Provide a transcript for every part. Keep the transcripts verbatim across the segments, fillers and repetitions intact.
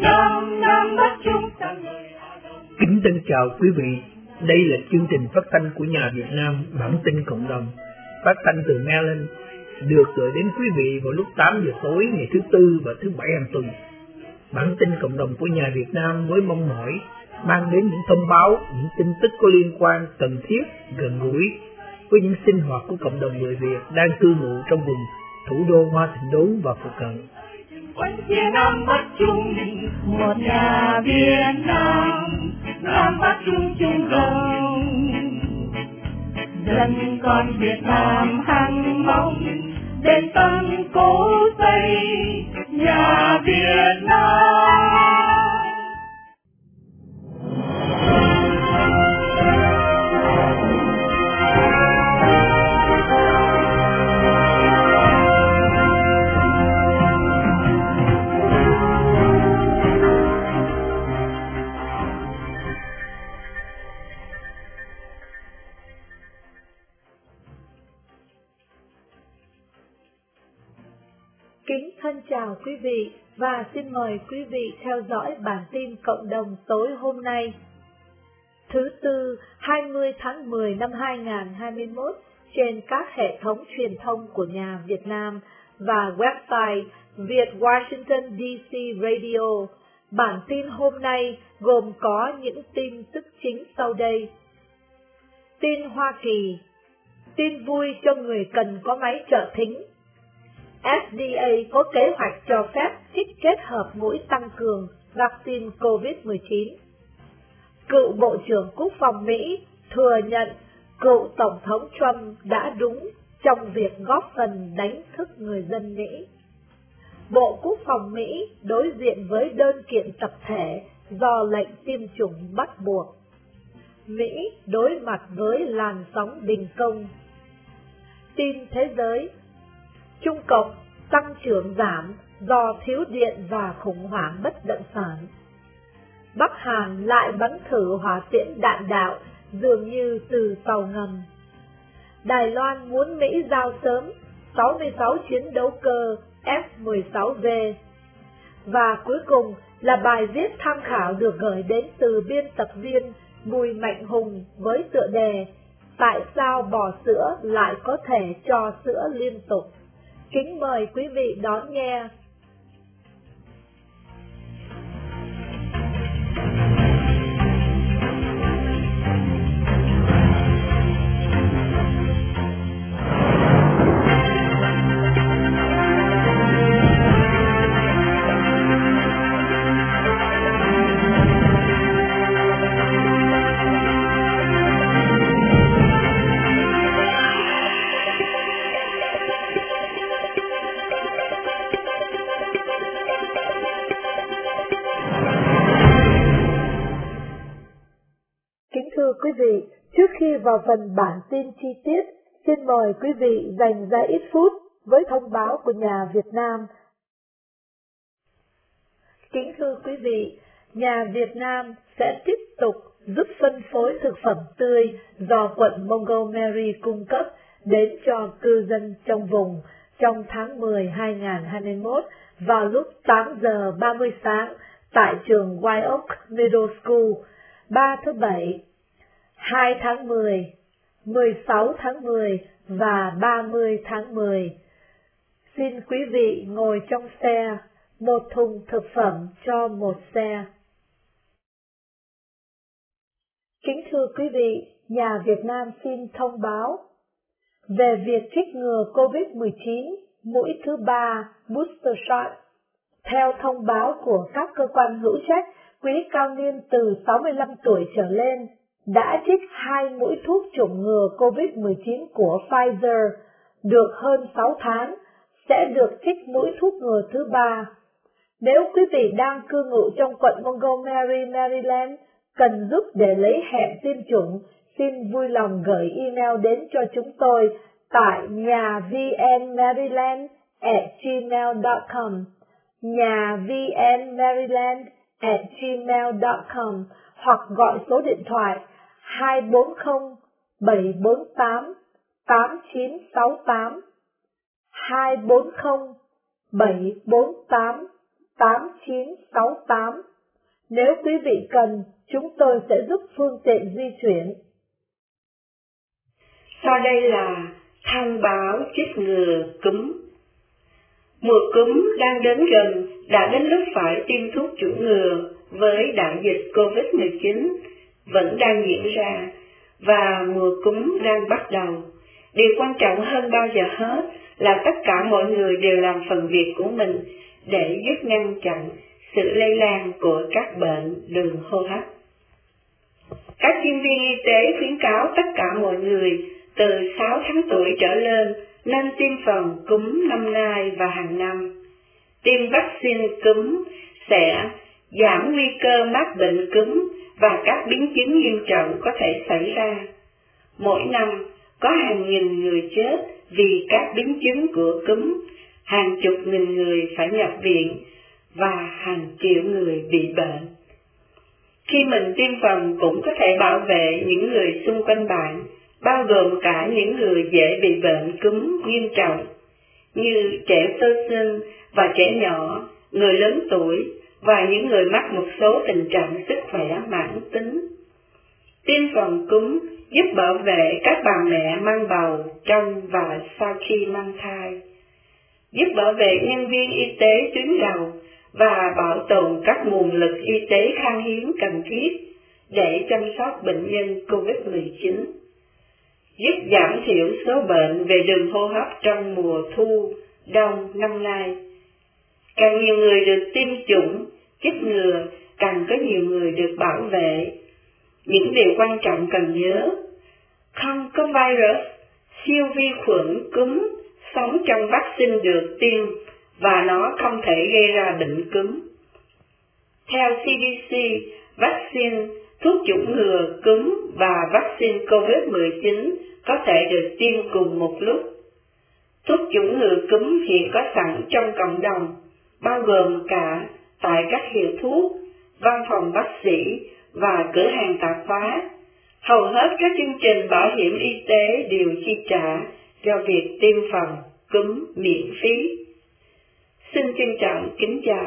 Nam, Nam Bắc chung ta người Á Đông. Kính thân chào quý vị, đây là chương trình phát thanh của Nhà Việt Nam Bản tin Cộng đồng, phát thanh từ Maryland, được gửi đến quý vị vào lúc tám giờ tối ngày thứ Tư và thứ Bảy hàng tuần. Bản tin Cộng đồng của Nhà Việt Nam với mong mỏi mang đến những thông báo, những tin tức có liên quan, cần thiết, gần gũi với những sinh hoạt của cộng đồng người Việt đang cư ngụ trong vùng thủ đô Hoa Thịnh Đốn và phụ cận. Quanh phía Nam Bắc chung, một nhà Việt Nam, Nam Bắc chung chung đồng. Dân con Việt Nam hăng mong đến tân cố xây nhà Việt Nam. Kính thân chào quý vị và xin mời quý vị theo dõi bản tin cộng đồng tối hôm nay, thứ Tư hai mươi tháng mười năm hai nghìn không trăm hai mươi mốt trên các hệ thống truyền thông của Nhà Việt Nam và website Việt Washington đê xê Radio. Bản tin hôm nay gồm có những tin tức chính sau đây. Tin Hoa Kỳ, tin vui cho người cần có máy trợ thính. ép đê a có kế hoạch cho phép kit kết hợp mũi tăng cường vaccine covid mười chín. Cựu Bộ trưởng Quốc phòng Mỹ thừa nhận cựu Tổng thống Trump đã đúng trong việc góp phần đánh thức người dân Mỹ. Bộ Quốc phòng Mỹ đối diện với đơn kiện tập thể do lệnh tiêm chủng bắt buộc. Mỹ đối mặt với làn sóng đình công. Tin thế giới, Trung Cộng tăng trưởng giảm do thiếu điện và khủng hoảng bất động sản. Bắc Hàn lại bắn thử hỏa tiễn đạn đạo dường như từ tàu ngầm. Đài Loan muốn Mỹ giao sớm sáu mươi sáu chiến đấu cơ F mười sáu V. Và cuối cùng là bài viết tham khảo được gửi đến từ biên tập viên Bùi Mạnh Hùng với tựa đề Tại sao bò sữa lại có thể cho sữa liên tục? Kính mời quý vị đón nghe. Thưa quý vị, trước khi vào phần bản tin chi tiết, xin mời quý vị dành ra ít phút với thông báo của Nhà Việt Nam. Kính thưa quý vị, Nhà Việt Nam sẽ tiếp tục giúp phân phối thực phẩm tươi do quận Montgomery cung cấp đến cho cư dân trong vùng trong tháng mười năm hai nghìn không trăm hai mươi mốt vào lúc tám giờ ba mươi sáng tại trường White Oak Middle School, ba thứ Bảy, hai tháng mười, mười sáu tháng mười và ba mươi tháng mười. Xin quý vị ngồi trong xe, một thùng thực phẩm cho một xe. Kính thưa quý vị, Nhà Việt Nam xin thông báo về việc trích ngừa covid mười chín mũi thứ ba booster shot. Theo thông báo của các cơ quan hữu trách, quý cao niên từ sáu mươi lăm tuổi trở lên đã trích hai mũi thuốc chủng ngừa covid mười chín của Pfizer được hơn sáu tháng sẽ được trích mũi thuốc ngừa thứ ba. Nếu quý vị đang cư ngụ trong quận Montgomery, Maryland, cần giúp để lấy hẹn tiêm chủng, xin vui lòng gửi email đến cho chúng tôi tại nhà vnmaryland at gmail dot com, nhà vnmaryland at gmail dot com hoặc gọi số điện thoại hai bốn không bảy bốn tám tám chín sáu tám, hai bốn không bảy bốn tám tám chín sáu tám. Nếu quý vị cần, chúng tôi sẽ giúp phương tiện di chuyển. Sau đây là thông báo chích ngừa cúm. Mùa cúm đang đến gần, đã đến lúc phải tiêm thuốc chủng ngừa với đại dịch covid mười chín vẫn đang diễn ra và mùa cúm đang bắt đầu. Điều quan trọng hơn bao giờ hết là tất cả mọi người đều làm phần việc của mình để giúp ngăn chặn sự lây lan của các bệnh đường hô hấp. Các chuyên viên y tế khuyến cáo tất cả mọi người từ sáu tháng tuổi trở lên nên tiêm phòng cúm năm nay và hàng năm. Tiêm vaccine cúm sẽ giảm nguy cơ mắc bệnh cúm và các biến chứng nghiêm trọng có thể xảy ra. Mỗi năm có hàng nghìn người chết vì các biến chứng của cúm, hàng chục nghìn người phải nhập viện và hàng triệu người bị bệnh. Khi mình tiêm phòng cũng có thể bảo vệ những người xung quanh bạn, bao gồm cả những người dễ bị bệnh cúm nghiêm trọng, như trẻ sơ sinh và trẻ nhỏ, người lớn tuổi và những người mắc một số tình trạng sức khỏe mãn tính. Tiêm phòng cúm giúp bảo vệ các bà mẹ mang bầu trong và sau khi mang thai, giúp bảo vệ nhân viên y tế tuyến đầu và bảo tồn các nguồn lực y tế khan hiếm cần thiết để chăm sóc bệnh nhân covid mười chín, giúp giảm thiểu số bệnh về đường hô hấp trong mùa thu, đông năm nay. Càng nhiều người được tiêm chủng, chích ngừa, càng có nhiều người được bảo vệ. Những điều quan trọng cần nhớ: không có virus, siêu vi khuẩn cúm sống trong vaccine được tiêm và nó không thể gây ra bệnh cúm. Theo xê đê xê, vaccine, thuốc chủng ngừa cúm và vaccine covid mười chín có thể được tiêm cùng một lúc. Thuốc chủng ngừa cúm hiện có sẵn trong cộng đồng, bao gồm cả tại các hiệu thuốc, văn phòng bác sĩ và cửa hàng tạp hóa. Hầu hết các chương trình bảo hiểm y tế đều chi trả cho việc tiêm phòng cúm miễn phí. Xin trân trọng kính chào.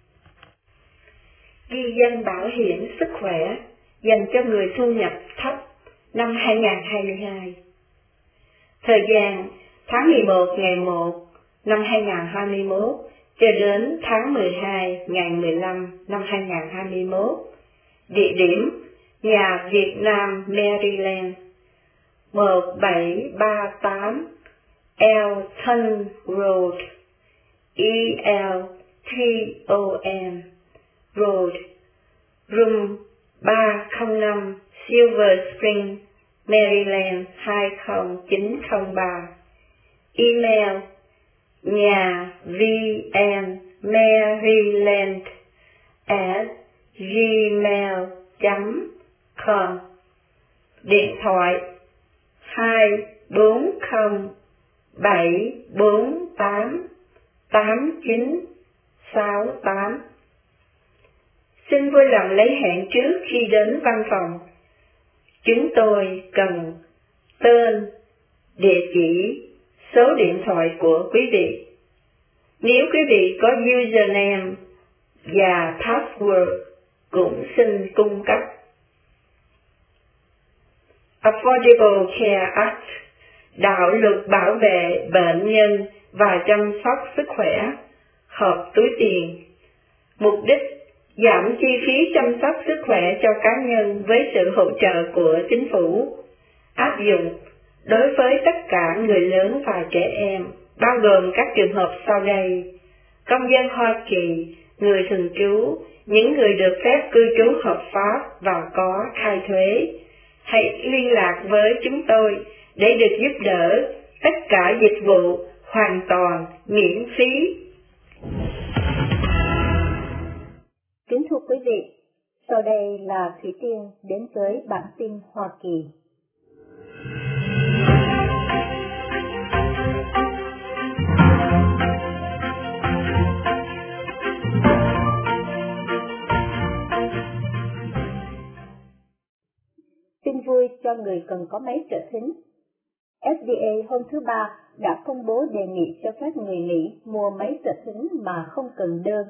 Ghi danh bảo hiểm sức khỏe dành cho người thu nhập thấp năm hai nghìn không trăm hai mươi hai. Thời gian tháng mười một ngày một năm hai nghìn không trăm hai mươi mốt cho đến tháng mười hai ngày mười lăm năm hai nghìn không trăm hai mươi mốt. Địa điểm: Nhà Việt Nam Maryland, một bảy ba tám Elton Road, E L T O N Road, Room ba không năm, Silver Spring, Maryland hai không chín không ba. Email: nhà vn maryland at gmail chấm com. Điện thoại hai bốn không bảy bốn tám tám chín sáu tám. Xin vui lòng lấy hẹn trước khi đến văn phòng. Chúng tôi cần tên, địa chỉ, số điện thoại của quý vị. Nếu quý vị có username và password cũng xin cung cấp. Affordable Care Act, đạo luật bảo vệ bệnh nhân và chăm sóc sức khỏe, hợp túi tiền. Mục đích: giảm chi phí chăm sóc sức khỏe cho cá nhân với sự hỗ trợ của chính phủ. Áp dụng đối với tất cả người lớn và trẻ em, bao gồm các trường hợp sau đây: công dân Hoa Kỳ, người thường trú, những người được phép cư trú hợp pháp và có khai thuế. Hãy liên lạc với chúng tôi để được giúp đỡ. Tất cả dịch vụ hoàn toàn miễn phí. Kính thưa quý vị, sau đây là Thủy Tiên đến với bản tin Hoa Kỳ. Tin vui cho người cần có máy trợ thính. ép đê a hôm thứ Ba đã công bố đề nghị cho phép người Mỹ mua máy trợ thính mà không cần đơn,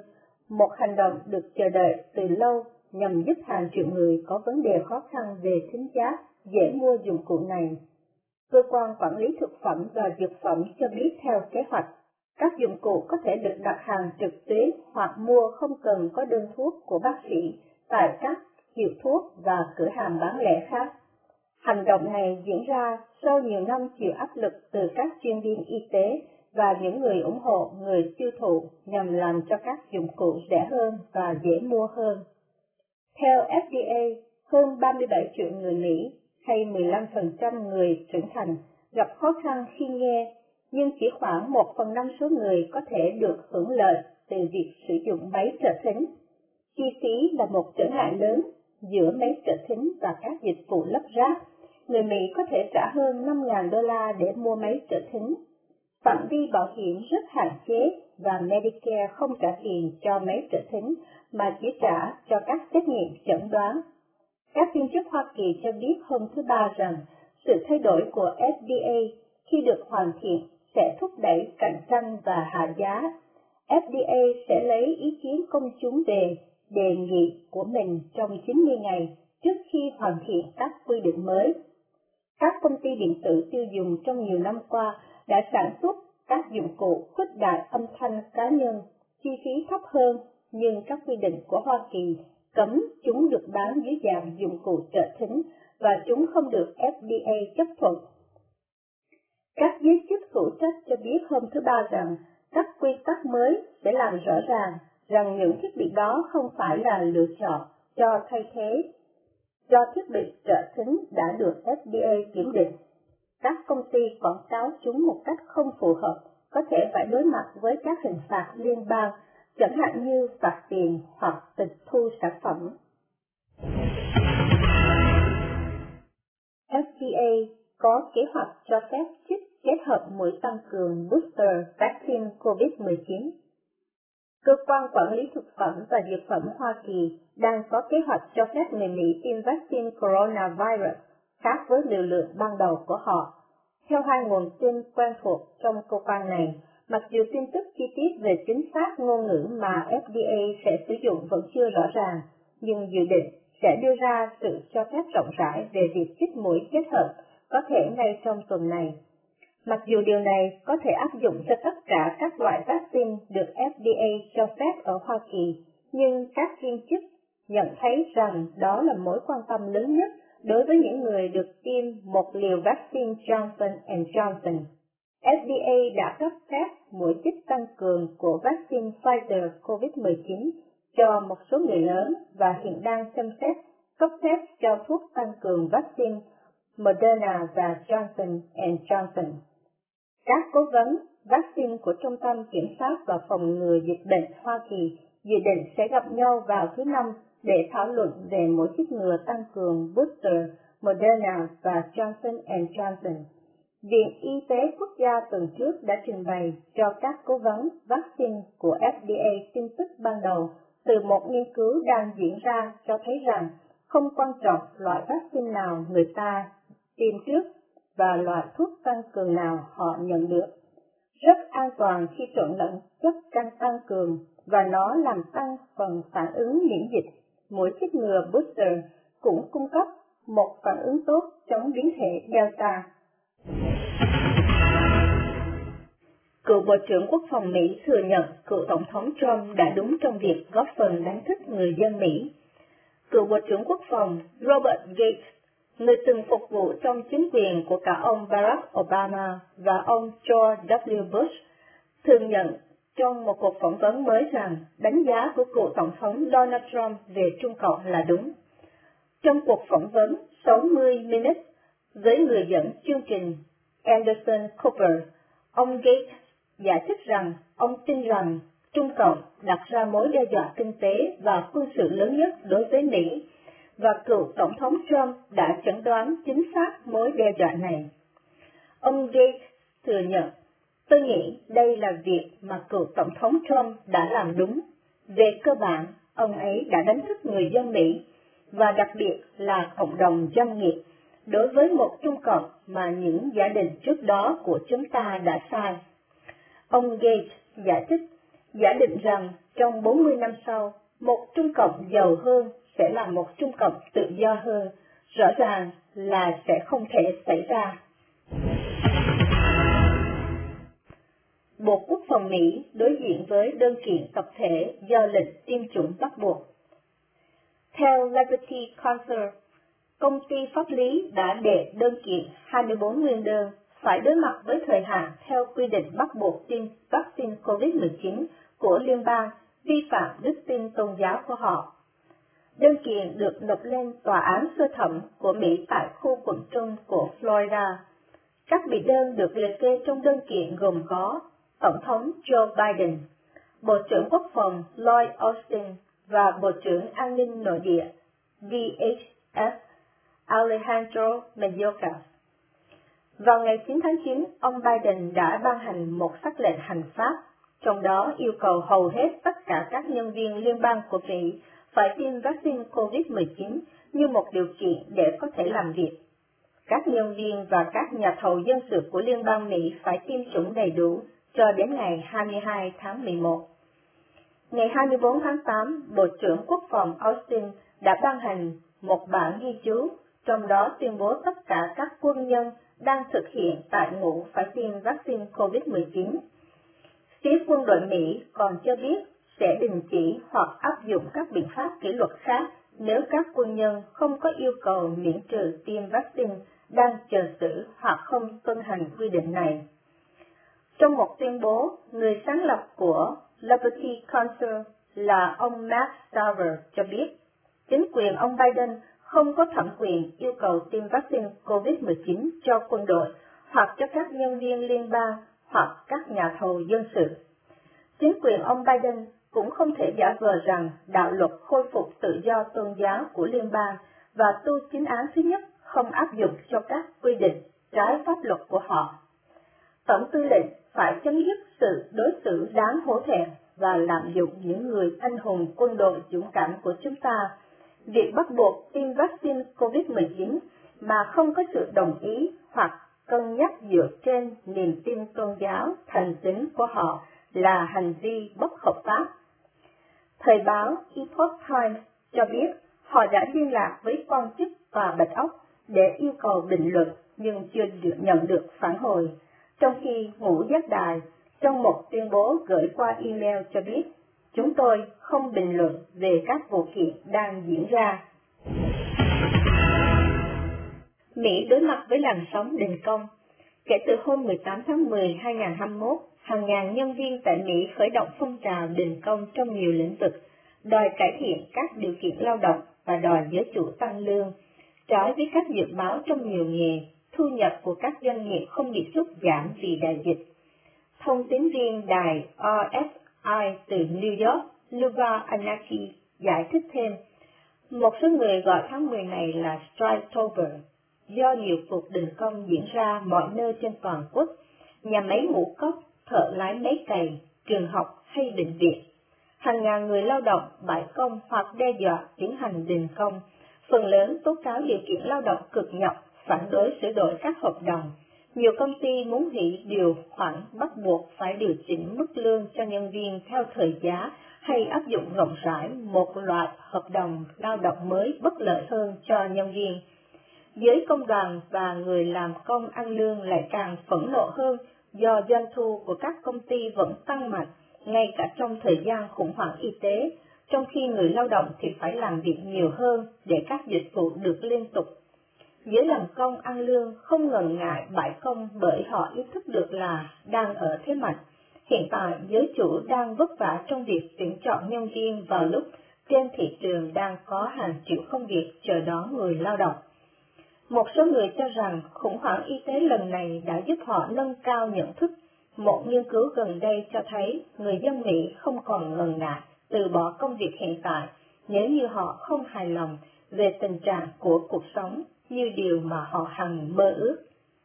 một hành động được chờ đợi từ lâu nhằm giúp hàng triệu người có vấn đề khó khăn về thính giác dễ mua dụng cụ này. Cơ quan quản lý thực phẩm và dược phẩm cho biết theo kế hoạch, các dụng cụ có thể được đặt hàng trực tuyến hoặc mua không cần có đơn thuốc của bác sĩ tại các hiệu thuốc và cửa hàng bán lẻ khác. Hành động này diễn ra sau nhiều năm chịu áp lực từ các chuyên viên y tế và những người ủng hộ người tiêu thụ nhằm làm cho các dụng cụ rẻ hơn và dễ mua hơn. Theo F D A, hơn ba mươi bảy triệu người Mỹ, hay mười lăm phần trăm người trưởng thành, gặp khó khăn khi nghe, nhưng chỉ khoảng một phần năm số người có thể được hưởng lợi từ việc sử dụng máy trợ thính. Chi phí là một trở ngại lớn giữa máy trợ thính và các dịch vụ lắp ráp. Người Mỹ có thể trả hơn năm nghìn đô la để mua máy trợ thính. Phạm vi bảo hiểm rất hạn chế và Medicare không trả tiền cho máy trợ thính mà chỉ trả cho các xét nghiệm chẩn đoán. Các viên chức Hoa Kỳ cho biết hôm thứ Ba rằng sự thay đổi của F D A khi được hoàn thiện sẽ thúc đẩy cạnh tranh và hạ giá. F D A sẽ lấy ý kiến công chúng về đề nghị của mình trong chín mươi ngày trước khi hoàn thiện các quy định mới. Các công ty điện tử tiêu dùng trong nhiều năm qua đã sản xuất các dụng cụ khuếch đại âm thanh cá nhân, chi phí thấp hơn, nhưng các quy định của Hoa Kỳ cấm chúng được bán dưới dạng dụng cụ trợ thính và chúng không được F D A chấp thuận. Các giới chức hữu trách cho biết hôm thứ Ba rằng các quy tắc mới sẽ làm rõ ràng rằng những thiết bị đó không phải là lựa chọn cho thay thế do thiết bị trợ thính đã được F D A kiểm định. Các công ty quảng cáo chúng một cách không phù hợp có thể phải đối mặt với các hình phạt liên bang, chẳng hạn như phạt tiền hoặc tịch thu sản phẩm. F D A có kế hoạch cho phép chích kết hợp mũi tăng cường booster vaccine covid mười chín. Cơ quan quản lý thực phẩm và dược phẩm Hoa Kỳ đang có kế hoạch cho phép người Mỹ tiêm vaccine coronavirus khác với liều lượng ban đầu của họ. Theo hai nguồn tin quen thuộc trong cơ quan này, mặc dù tin tức chi tiết về chính xác ngôn ngữ mà F D A sẽ sử dụng vẫn chưa rõ ràng, nhưng dự định sẽ đưa ra sự cho phép rộng rãi về việc chích mũi kết hợp có thể ngay trong tuần này. Mặc dù điều này có thể áp dụng cho tất cả các loại vaccine được F D A cho phép ở Hoa Kỳ, nhưng các viên chức nhận thấy rằng đó là mối quan tâm lớn nhất đối với những người được tiêm một liều vaccine Johnson and Johnson. F D A đã cấp phép mũi chích tăng cường của vaccine Pfizer covid mười chín cho một số người lớn và hiện đang xem xét cấp phép cho thuốc tăng cường vaccine Moderna và Johnson and Johnson. Các cố vấn vaccine của Trung tâm Kiểm soát và Phòng ngừa Dịch bệnh Hoa Kỳ dự định sẽ gặp nhau vào thứ Năm để thảo luận về mũi chích ngừa tăng cường booster Moderna và Johnson and Johnson. Viện Y tế Quốc gia tuần trước đã trình bày cho các cố vấn vaccine của F D A tin tức ban đầu từ một nghiên cứu đang diễn ra cho thấy rằng không quan trọng loại vaccine nào người ta tiêm trước và loại thuốc tăng cường nào họ nhận được. Rất an toàn khi trộn lẫn chất can tăng cường và nó làm tăng phần phản ứng miễn dịch. Mũi chích ngừa booster cũng cung cấp một phản ứng tốt chống biến thể Delta. Cựu Bộ trưởng Quốc phòng Mỹ thừa nhận cựu Tổng thống Trump đã đúng trong việc góp phần đánh thức người dân Mỹ. Cựu Bộ trưởng Quốc phòng Robert Gates, người từng phục vụ trong chính quyền của cả ông Barack Obama và ông George W. Bush, thừa nhận trong một cuộc phỏng vấn mới rằng đánh giá của cựu Tổng thống Donald Trump về Trung Cộng là đúng. Trong cuộc phỏng vấn sáu mươi Minutes với người dẫn chương trình Anderson Cooper, ông Gates giải thích rằng ông tin rằng Trung Cộng đặt ra mối đe dọa kinh tế và quân sự lớn nhất đối với Mỹ, và cựu Tổng thống Trump đã chẩn đoán chính xác mối đe dọa này. Ông Gates thừa nhận, tôi nghĩ đây là việc mà cựu Tổng thống Trump đã làm đúng. Về cơ bản, ông ấy đã đánh thức người dân Mỹ, và đặc biệt là cộng đồng doanh nghiệp, đối với một Trung Cộng mà những giả định trước đó của chúng ta đã sai. Ông Gates giải thích, giả định rằng trong bốn mươi năm sau, một Trung Cộng giàu hơn sẽ là một Trung Cộng tự do hơn, rõ ràng là sẽ không thể xảy ra. Bộ Quốc phòng Mỹ đối diện với đơn kiện tập thể do lệnh tiêm chủng bắt buộc. Theo Liberty Counsel, công ty pháp lý đã đệ đơn kiện hai mươi bốn nguyên đơn phải đối mặt với thời hạn theo quy định bắt buộc tiêm vaccine covid mười chín của liên bang vi phạm đức tin tôn giáo của họ. Đơn kiện được nộp lên tòa án sơ thẩm của Mỹ tại khu quận trung của Florida. Các bị đơn được liệt kê trong đơn kiện gồm có Tổng thống Joe Biden, Bộ trưởng Quốc phòng Lloyd Austin và Bộ trưởng An ninh Nội địa D H S Alejandro Mayorkas. Vào ngày chín tháng chín, ông Biden đã ban hành một sắc lệnh hành pháp, trong đó yêu cầu hầu hết tất cả các nhân viên liên bang của Mỹ phải tiêm vaccine covid mười chín như một điều kiện để có thể làm việc. Các nhân viên và các nhà thầu dân sự của liên bang Mỹ phải tiêm chủng đầy đủ cho đến ngày hai mươi hai tháng mười một. Ngày hai mươi bốn tháng tám, Bộ trưởng Quốc phòng Austin đã ban hành một bản ghi chú, trong đó tuyên bố tất cả các quân nhân đang thực hiện tại ngũ phải tiêm vaccine covid mười chín. Phía quân đội Mỹ còn cho biết sẽ đình chỉ hoặc áp dụng các biện pháp kỷ luật khác nếu các quân nhân không có yêu cầu miễn trừ tiêm vaccine đang chờ xử hoặc không tuân hành quy định này. Trong một tuyên bố, người sáng lập của Liberty Counsel là ông Matt Staver cho biết, chính quyền ông Biden không có thẩm quyền yêu cầu tiêm vaccine covid mười chín cho quân đội hoặc cho các nhân viên liên bang hoặc các nhà thầu dân sự. Chính quyền ông Biden cũng không thể giả vờ rằng đạo luật khôi phục tự do tôn giáo của liên bang và tu chính án thứ nhất không áp dụng cho các quy định trái pháp luật của họ. Tổng tư lệnh phải chấm dứt sự đối xử đáng hổ thẹn và lạm dụng những người anh hùng quân đội dũng cảm của chúng ta. Việc bắt buộc tiêm vaccine covid mười chín mà không có sự đồng ý hoặc cân nhắc dựa trên niềm tin tôn giáo thành tín của họ là hành vi bất hợp pháp. Thời báo Epoch Times cho biết họ đã liên lạc với quan chức tòa Bạch Ốc để yêu cầu bình luận nhưng chưa được nhận được phản hồi, trong khi Ngũ Giác Đài trong một tuyên bố gửi qua email cho biết chúng tôi không bình luận về các vụ kiện đang diễn ra. Mỹ đối mặt với làn sóng đình công. Kể từ hôm mười tám tháng mười năm hai nghìn không trăm hai mươi mốt, hàng ngàn nhân viên tại Mỹ khởi động phong trào đình công trong nhiều lĩnh vực, đòi cải thiện các điều kiện lao động và đòi giới chủ tăng lương. Trái với các dự báo trong nhiều nghề, thu nhập của các doanh nghiệp không bị sút giảm vì đại dịch. Thông tín viên đài R S I từ New York, Luva Anaki, giải thích thêm, một số người gọi tháng mười này là Striketober, do nhiều cuộc đình công diễn ra mọi nơi trên toàn quốc, nhà máy ngũ cốc, thợ lái máy cày, trường học hay bệnh viện. Hàng ngàn người lao động bãi công hoặc đe dọa tiến hành đình công, phần lớn tố cáo điều kiện lao động cực nhọc, phản đối sửa đổi các hợp đồng. Nhiều công ty muốn hủy điều khoản bắt buộc phải điều chỉnh mức lương cho nhân viên theo thời giá hay áp dụng rộng rãi một loạt hợp đồng lao động mới bất lợi hơn cho nhân viên. Giới công đoàn và người làm công ăn lương lại càng phẫn nộ hơn do doanh thu của các công ty vẫn tăng mạnh, ngay cả trong thời gian khủng hoảng y tế, trong khi người lao động thì phải làm việc nhiều hơn để các dịch vụ được liên tục. Giới làm công ăn lương không ngần ngại bãi công bởi họ ý thức được là đang ở thế mạnh. Hiện tại, giới chủ đang vất vả trong việc tuyển chọn nhân viên vào lúc trên thị trường đang có hàng triệu công việc chờ đón người lao động. Một số người cho rằng khủng hoảng y tế lần này đã giúp họ nâng cao nhận thức. Một nghiên cứu gần đây cho thấy người dân Mỹ không còn ngần ngại từ bỏ công việc hiện tại nếu như họ không hài lòng về tình trạng của cuộc sống như điều mà họ hằng mơ ước.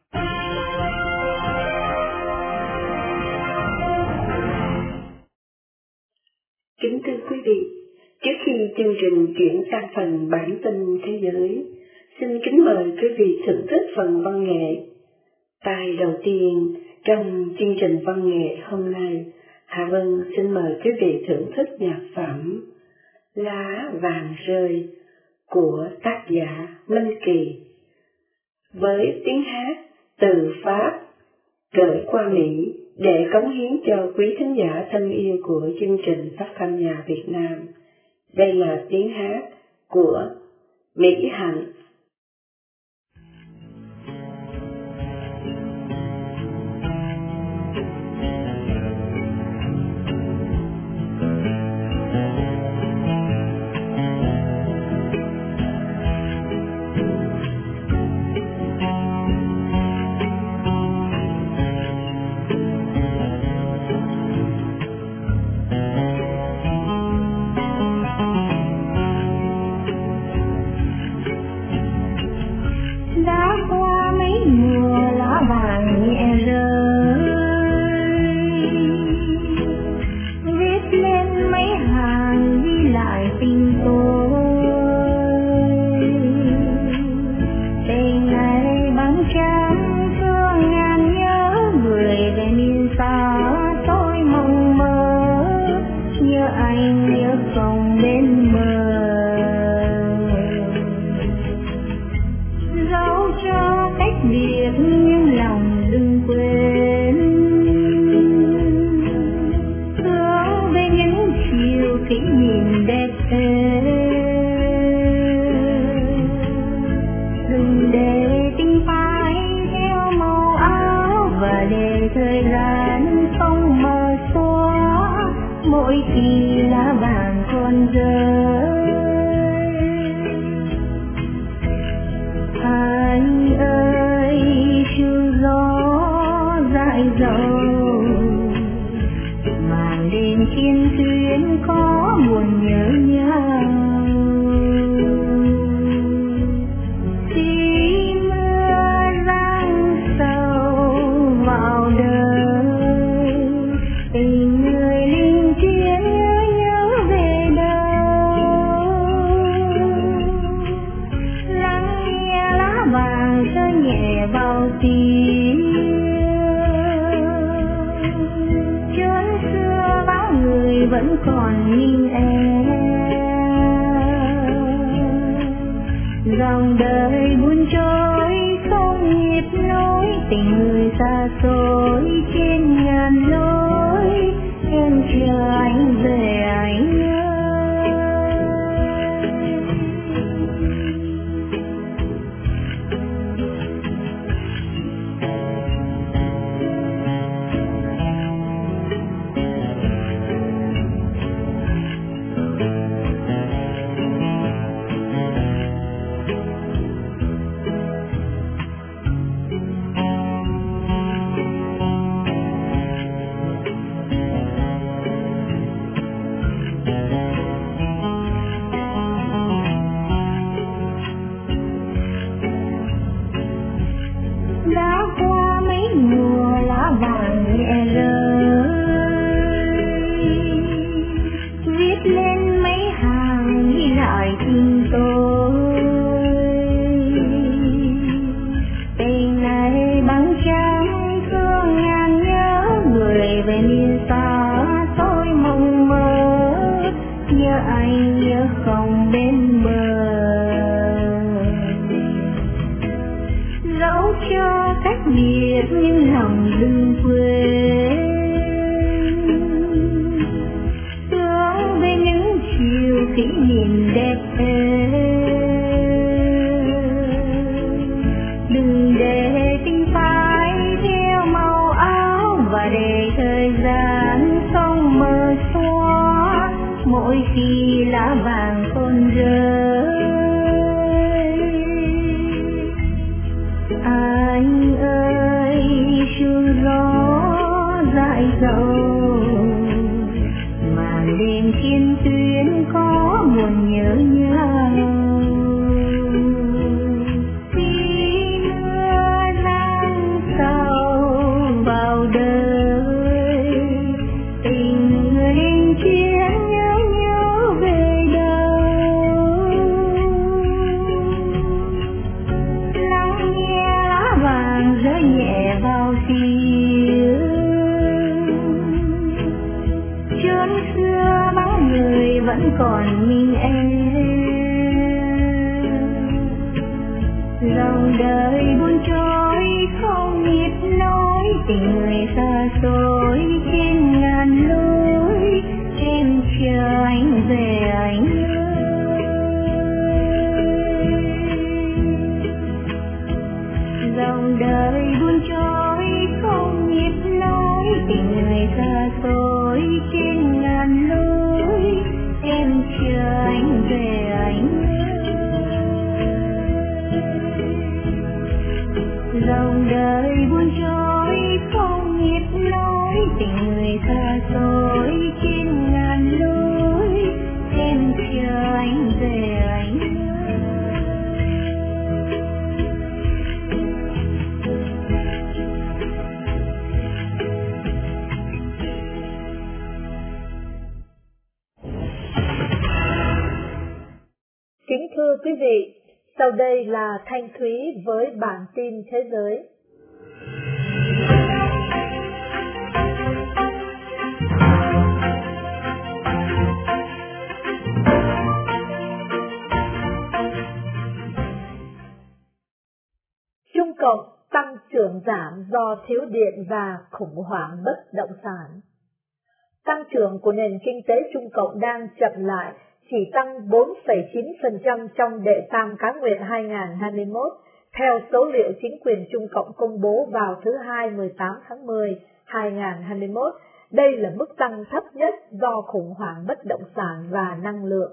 Kính thưa quý vị, trước khi chương trình chuyển sang phần bản tin thế giới, xin kính mời quý vị thưởng thức phần văn nghệ. Bài đầu tiên trong chương trình văn nghệ hôm nay Hà Vân xin mời quý vị thưởng thức nhạc phẩm Lá vàng rơi của tác giả Minh Kỳ với tiếng hát từ Pháp gửi qua Mỹ để cống hiến cho quý khán giả thân yêu của chương trình phát thanh nhạc Việt Nam. Đây là tiếng hát của Mỹ Hạnh. vẫn còn mình em. Dòng đời buồn trôi không nhịp nối, tình người xa xôi trên ngàn lối, em chờ anh về anh ơi. Dòng đời buồn trôi không nhịp nối, tình người xa xôi trên ngàn lối, em chờ anh về anh ơi. Dòng đời buồn trôi không nhịp nối, tình người xa xôi trên ngàn lối, em chờ anh về anh ơi. Kính thưa quý vị, sau đây là Thanh Thúy với bản tin thế giới. Trung Cộng tăng trưởng giảm do thiếu điện và khủng hoảng bất động sản. Tăng trưởng của nền kinh tế Trung Cộng đang chậm lại, chỉ tăng bốn phẩy chín phần trăm trong đệ tam cá nguyệt hai nghìn không trăm hai mươi mốt, theo số liệu chính quyền Trung Cộng công bố vào thứ Hai mười tám tháng mười năm hai nghìn không trăm hai mươi mốt. Đây là mức tăng thấp nhất do khủng hoảng bất động sản và năng lượng.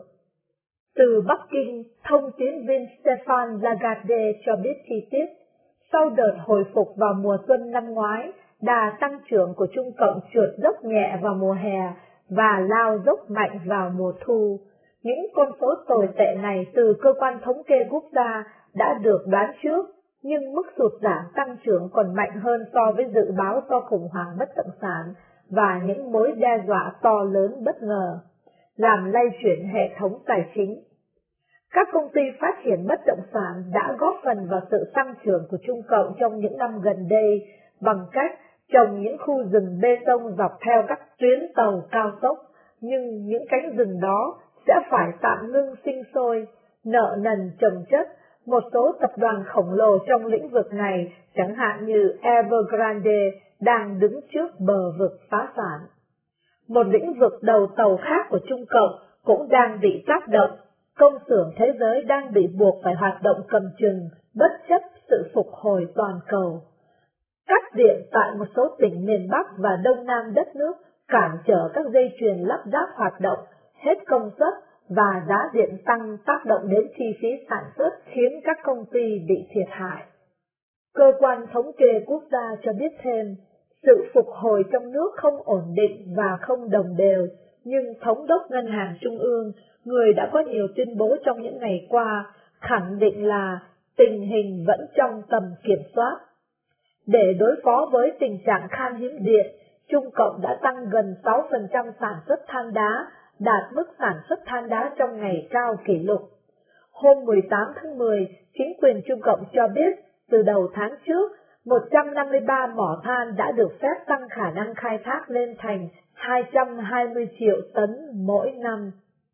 Từ Bắc Kinh, thông tín viên Stefan Lagarde cho biết chi tiết, sau đợt hồi phục vào mùa xuân năm ngoái, đà tăng trưởng của Trung Cộng trượt dốc nhẹ vào mùa hè và lao dốc mạnh vào mùa thu. Những con số tồi tệ này từ cơ quan thống kê quốc gia đã được đoán trước, nhưng mức sụt giảm tăng trưởng còn mạnh hơn so với dự báo do khủng hoảng bất động sản và những mối đe dọa to lớn bất ngờ, làm lay chuyển hệ thống tài chính. Các công ty phát triển bất động sản đã góp phần vào sự tăng trưởng của Trung Cộng trong những năm gần đây bằng cách trồng những khu rừng bê tông dọc theo các tuyến tàu cao tốc, nhưng những cánh rừng đó sẽ phải tạm ngưng sinh sôi, nợ nần chồng chất. Một số tập đoàn khổng lồ trong lĩnh vực này, chẳng hạn như Evergrande, đang đứng trước bờ vực phá sản. Một lĩnh vực đầu tàu khác của Trung Cộng cũng đang bị tác động. Công xưởng thế giới đang bị buộc phải hoạt động cầm chừng, bất chấp sự phục hồi toàn cầu. Cắt điện tại một số tỉnh miền Bắc và Đông Nam đất nước cản trở các dây chuyền lắp ráp hoạt động, hết công suất và giá điện tăng tác động đến chi phí sản xuất khiến các công ty bị thiệt hại. Cơ quan thống kê quốc gia cho biết thêm, sự phục hồi trong nước không ổn định và không đồng đều, nhưng Thống đốc Ngân hàng Trung ương, người đã có nhiều tuyên bố trong những ngày qua, khẳng định là tình hình vẫn trong tầm kiểm soát. Để đối phó với tình trạng khan hiếm điện, Trung Cộng đã tăng gần sáu phần trăm sản xuất than đá, đạt mức sản xuất than đá trong ngày cao kỷ lục. Hôm mười tám tháng mười, chính quyền Trung Cộng cho biết, từ đầu tháng trước, một trăm năm mươi ba mỏ than đã được phép tăng khả năng khai thác lên thành hai trăm hai mươi triệu tấn mỗi năm.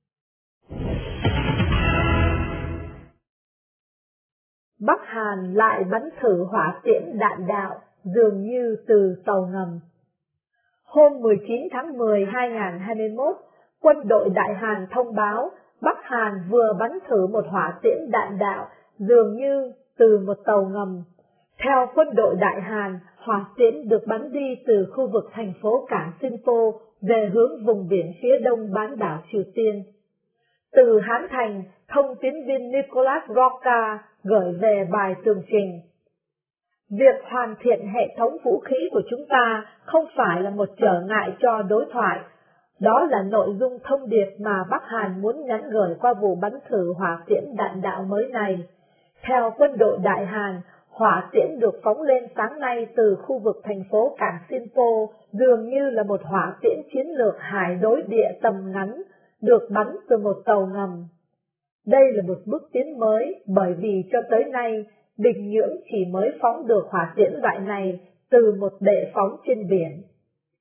Bắc Hàn lại bắn thử hỏa tiễn đạn đạo, dường như từ tàu ngầm. Hôm mười chín tháng mười năm hai nghìn không trăm hai mươi mốt, quân đội Đại Hàn thông báo Bắc Hàn vừa bắn thử một hỏa tiễn đạn đạo, dường như từ một tàu ngầm. Theo quân đội Đại Hàn, hỏa tiễn được bắn đi từ khu vực thành phố cảng Sinpo về hướng vùng biển phía đông bán đảo Triều Tiên. Từ Hán Thành, thông tín viên Nicholas Roca gửi về bài tường trình. Việc hoàn thiện hệ thống vũ khí của chúng ta không phải là một trở ngại cho đối thoại. Đó là nội dung thông điệp mà Bắc Hàn muốn nhắn gửi qua vụ bắn thử hỏa tiễn đạn đạo mới này. Theo quân đội Đại Hàn, hỏa tiễn được phóng lên sáng nay từ khu vực thành phố cảng Sinpo dường như là một hỏa tiễn chiến lược hải đối địa tầm ngắn, được bắn từ một tàu ngầm. Đây là một bước tiến mới bởi vì cho tới nay, Bình Nhưỡng chỉ mới phóng được hỏa tiễn loại này từ một bệ phóng trên biển.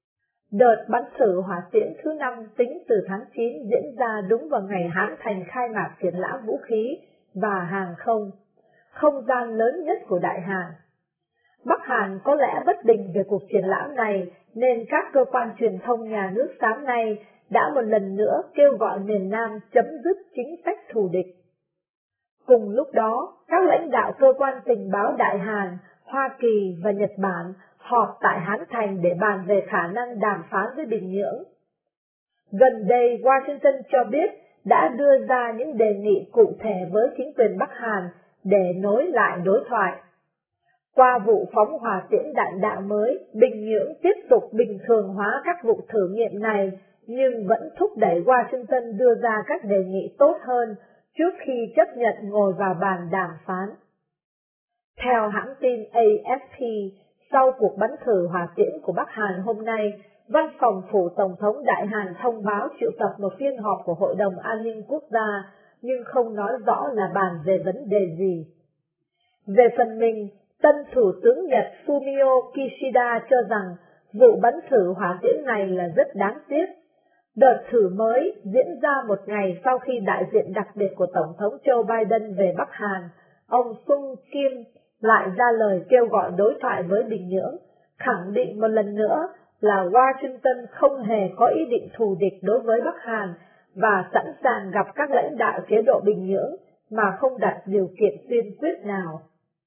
Đợt bắn thử hỏa tiễn thứ năm tính từ tháng chín diễn ra đúng vào ngày Hán Thành khai mạc triển lãm vũ khí và hàng không, không gian lớn nhất của Đại Hàn. Bắc Hàn có lẽ bất bình về cuộc triển lãm này nên các cơ quan truyền thông nhà nước sáng nay đã một lần nữa kêu gọi miền Nam chấm dứt chính sách thù địch. Cùng lúc đó, các lãnh đạo cơ quan tình báo Đại Hàn, Hoa Kỳ và Nhật Bản họp tại Hán Thành để bàn về khả năng đàm phán với Bình Nhưỡng. Gần đây, Washington cho biết đã đưa ra những đề nghị cụ thể với chính quyền Bắc Hàn để nối lại đối thoại. Qua vụ phóng hỏa tiễn đạn đạo mới, Bình Nhưỡng tiếp tục bình thường hóa các vụ thử nghiệm này, nhưng vẫn thúc đẩy Washington đưa ra các đề nghị tốt hơn trước khi chấp nhận ngồi vào bàn đàm phán. Theo hãng tin A F P, sau cuộc bắn thử hỏa tiễn của Bắc Hàn hôm nay, Văn phòng Phủ Tổng thống Đại Hàn thông báo triệu tập một phiên họp của Hội đồng An ninh Quốc gia, nhưng không nói rõ là bàn về vấn đề gì. Về phần mình, tân Thủ tướng Nhật Fumio Kishida cho rằng vụ bắn thử hỏa tiễn này là rất đáng tiếc. Đợt thử mới diễn ra một ngày sau khi đại diện đặc biệt của Tổng thống Joe Biden về Bắc Hàn, ông Sung Kim, lại ra lời kêu gọi đối thoại với Bình Nhưỡng, khẳng định một lần nữa là Washington không hề có ý định thù địch đối với Bắc Hàn và sẵn sàng gặp các lãnh đạo chế độ Bình Nhưỡng mà không đặt điều kiện tiên quyết nào.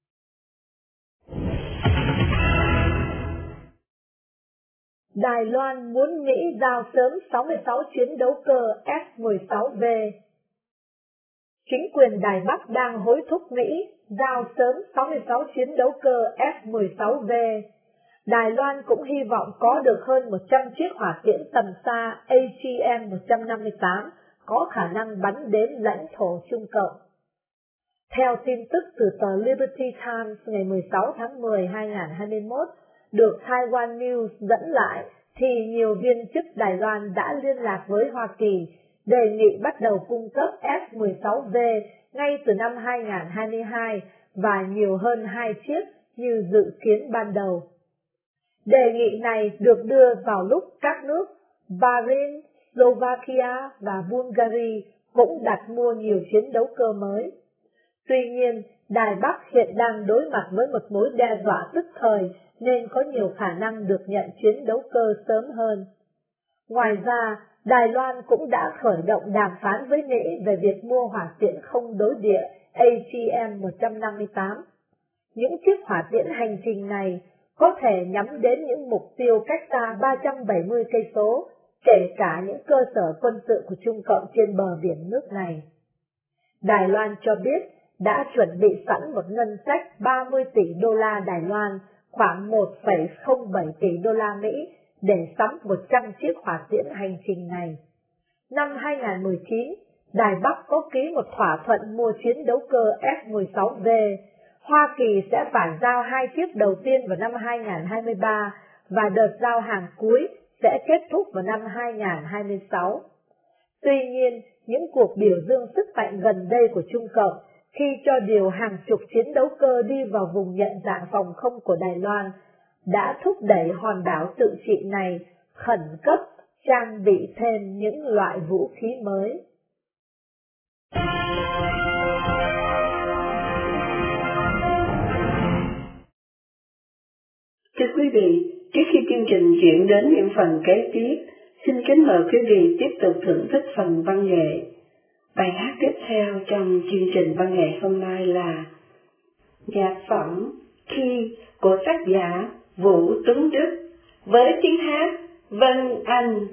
Đài Loan muốn Mỹ giao sớm sáu mươi sáu chiến đấu cơ F mười sáu V. Chính quyền Đài Bắc đang hối thúc Mỹ giao sớm sáu mươi sáu chiến đấu cơ F mười sáu V. Đài Loan cũng hy vọng có được hơn một trăm chiếc hỏa tiễn tầm xa A G M một trăm năm mươi tám có khả năng bắn đến lãnh thổ Trung Cộng. Theo tin tức từ tờ Liberty Times ngày mười sáu tháng mười năm hai nghìn không trăm hai mươi mốt, được Taiwan News dẫn lại, thì nhiều viên chức Đài Loan đã liên lạc với Hoa Kỳ, đề nghị bắt đầu cung cấp F mười sáu V ngay từ năm hai nghìn không trăm hai mươi hai và nhiều hơn hai chiếc như dự kiến ban đầu. Đề nghị này được đưa vào lúc các nước Bahrain, Slovakia và Bulgaria cũng đặt mua nhiều chiến đấu cơ mới. Tuy nhiên, Đài Bắc hiện đang đối mặt với một mối đe dọa tức thời nên có nhiều khả năng được nhận chiến đấu cơ sớm hơn. Ngoài ra, Đài Loan cũng đã khởi động đàm phán với Mỹ về việc mua hỏa tiễn không đối địa A G M một trăm năm mươi tám. Những chiếc hỏa tiễn hành trình này có thể nhắm đến những mục tiêu cách xa ba trăm bảy mươi cây số, kể cả những cơ sở quân sự của Trung Cộng trên bờ biển nước này. Đài Loan cho biết đã chuẩn bị sẵn một ngân sách ba mươi tỷ đô la Đài Loan, khoảng một phẩy không bảy tỷ đô la Mỹ để sắm một trăm chiếc hỏa tiễn hành trình này. Năm hai nghìn không trăm mười chín, Đài Bắc có ký một thỏa thuận mua chiến đấu cơ F mười sáu V. Hoa Kỳ sẽ phải giao hai chiếc đầu tiên vào năm hai nghìn không trăm hai mươi ba và đợt giao hàng cuối sẽ kết thúc vào năm hai nghìn không trăm hai mươi sáu. Tuy nhiên, những cuộc biểu dương sức mạnh gần đây của Trung Cộng khi cho điều hàng chục chiến đấu cơ đi vào vùng nhận dạng phòng không của Đài Loan đã thúc đẩy hòn đảo tự trị này khẩn cấp trang bị thêm những loại vũ khí mới. Thưa quý vị, trước khi chương trình chuyển đến những phần kế tiếp, xin kính mời quý vị tiếp tục thưởng thức phần văn nghệ. Bài hát tiếp theo trong chương trình văn nghệ hôm nay là nhạc phẩm Khi của tác giả Vũ Tuấn Đức với tiếng hát Vân Anh.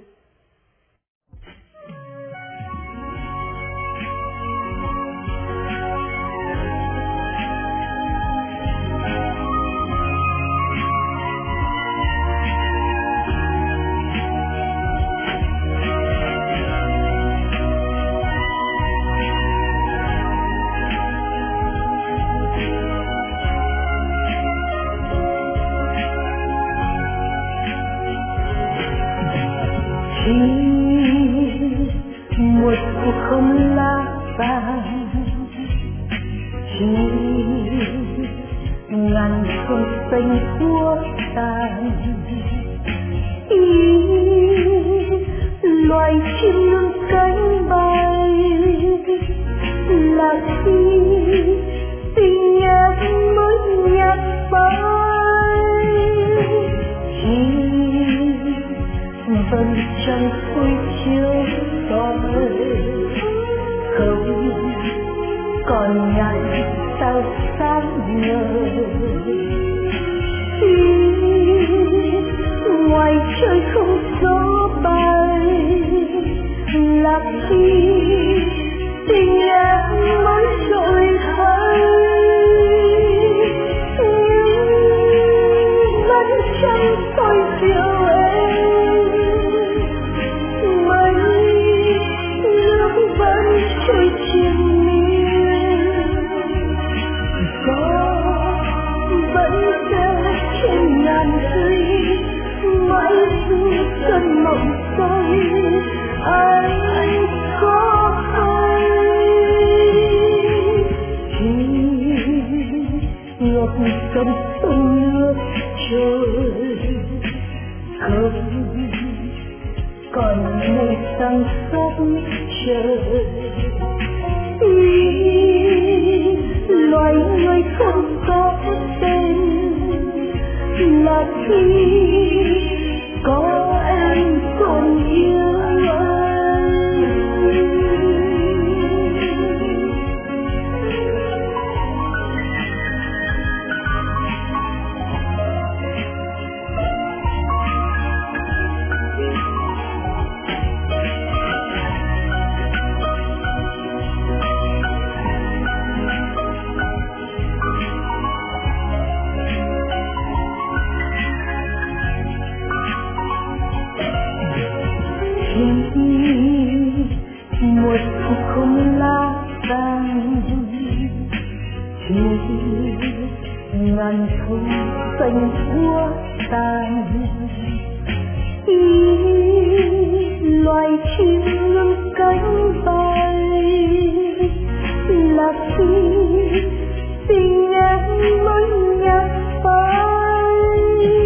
Một cuộc không lá vàng chỉ ngàn xuân xanh úa tàn. loài chim nương cánh bay là khi tình nhạc mới nhạc bay chỉ vẫn chẳng vui chiếu tôi không còn ngại sao sáng ngời ngoài trời không gió bay là khi tình em mới trôi hay vẫn chẳng tôi chiều em mây nước vẫn trôi triền miên có vẫn rơi trên ngàn cây mãi dù cơn mộng say anh có hay khi ngọc cầm sông nước trời không còn mây sang sắp trời loài người không có tên là khi có em còn yêu một khung lá vàng thì ngàn thu xanh úa tàn loài chim nương cánh bay là khi tình em mới nhạc bay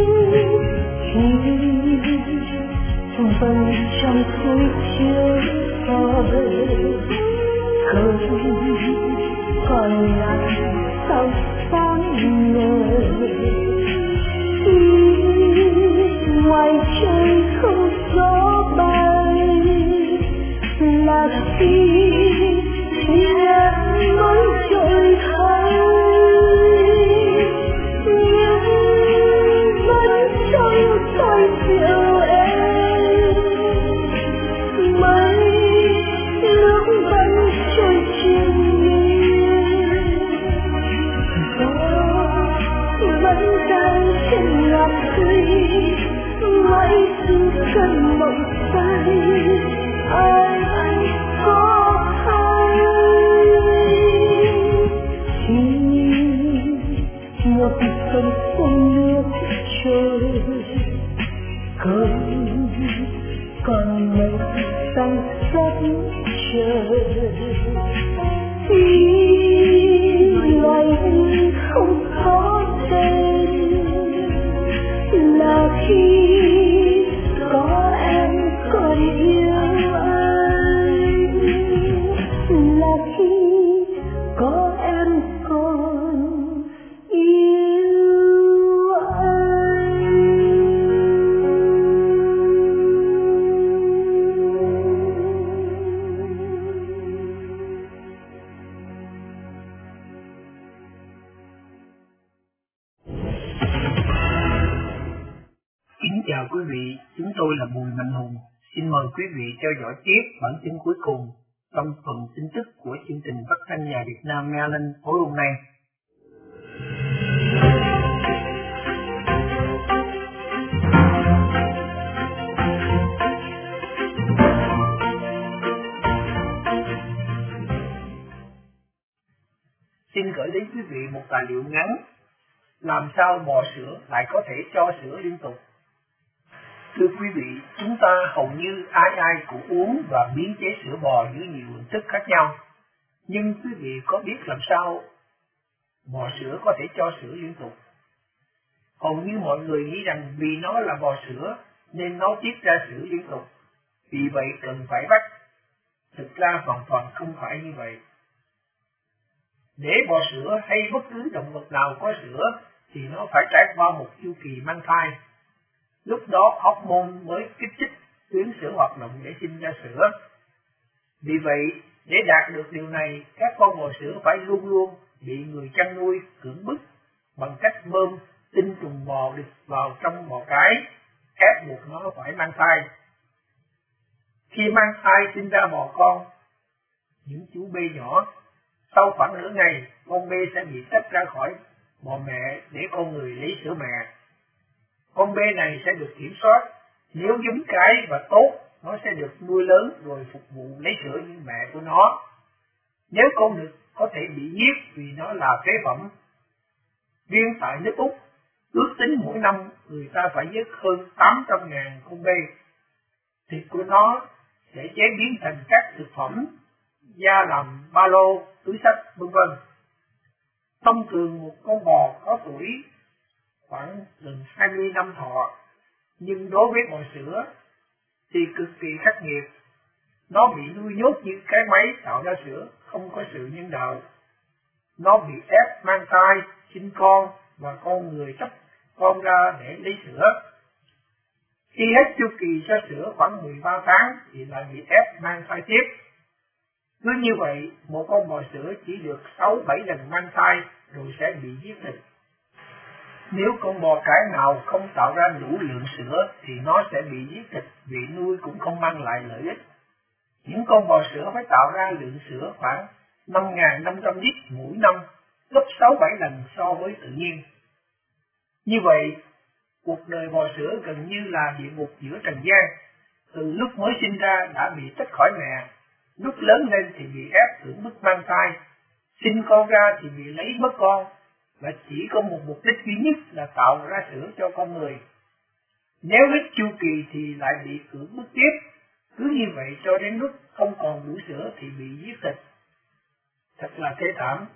vẫn trong cuối chiều thôi không còn lại sao sáng ngời ngoài trời không gió bay là khi em mới trôi hay nhưng vẫn trong tôi chiều em mây nước vẫn trôi triền miên gió vẫn đang trên ngàn cây mãi dù cơn mộng say anh có hay khi một cơn sông nước trôi không còn mây sang sắp trời loài người không có tên là khi có em còn yêu anh là khi có em còn yêu anh. Kính chào quý vị, chúng tôi là Bùi Mạnh Hùng. Xin mời quý vị theo dõi tiếp bản tin cuối cùng trong phần tin tức của chương trình phát thanh Nhà Việt Nam Merlin tối hôm nay. Xin gửi đến quý vị một tài liệu ngắn: làm sao bò sữa lại có thể cho sữa liên tục. Thưa quý vị, chúng ta hầu như ai ai cũng uống và biến chế sữa bò dưới nhiều hình thức khác nhau. Nhưng quý vị có biết làm sao bò sữa có thể cho sữa liên tục? Hầu như mọi người nghĩ rằng vì nó là bò sữa nên nó tiết ra sữa liên tục. vì vậy cần phải bắt. Thực ra hoàn toàn không phải như vậy. Để bò sữa hay bất cứ động vật nào có sữa thì nó phải trải qua một chu kỳ mang thai. Lúc đó hormone mới kích thích tuyến sữa hoạt động để sinh ra sữa. Vì vậy, để đạt được điều này, các con bò sữa phải luôn luôn bị người chăn nuôi cưỡng bức bằng cách bơm tinh trùng bò đực vào trong bò cái, ép buộc nó phải mang thai. Khi mang thai sinh ra bò con, những chú bê nhỏ, sau khoảng nửa ngày, con bê sẽ bị tách ra khỏi bò mẹ để con người lấy sữa mẹ. Con bê này sẽ được kiểm soát, nếu giống cái và tốt, nó sẽ được nuôi lớn rồi phục vụ lấy sữa như mẹ của nó. Nếu con đực có thể bị giết vì nó là phế phẩm. Riêng tại nước Úc, ước tính mỗi năm người ta phải giết hơn tám trăm nghìn con bê. Thịt của nó sẽ chế biến thành các thực phẩm, da làm ba lô, túi xách, vân vân. Thông thường một con bò có tuổi khoảng gần hai mươi năm thọ, nhưng đối với bò sữa thì cực kỳ khắc nghiệt. Nó bị nuôi nhốt như cái máy tạo ra sữa, không có sự nhân đạo. Nó bị ép mang thai, sinh con và con người tách con ra để lấy sữa. Khi hết chu kỳ cho sữa khoảng mười ba tháng thì lại bị ép mang thai tiếp. Cứ như vậy, một con bò sữa chỉ được sáu bảy lần mang thai rồi sẽ bị giết thịt. Nếu con bò cái nào không tạo ra đủ lượng sữa thì nó sẽ bị giết thịt vì nuôi cũng không mang lại lợi ích. Những con bò sữa phải tạo ra lượng sữa khoảng năm nghìn năm trăm lít mỗi năm, gấp sáu bảy lần so với tự nhiên. Như vậy, cuộc đời bò sữa gần như là địa ngục giữa trần gian. Từ lúc mới sinh ra đã bị tách khỏi mẹ, lúc lớn lên thì bị ép cưỡng bức mang thai, sinh con ra thì bị lấy mất con, và chỉ có một mục đích duy nhất là tạo ra sữa cho con người. Nếu hết chu kỳ thì lại bị cưỡng bức tiếp, cứ như vậy cho đến lúc không còn đủ sữa thì bị giết thịt. Thật là thê thảm.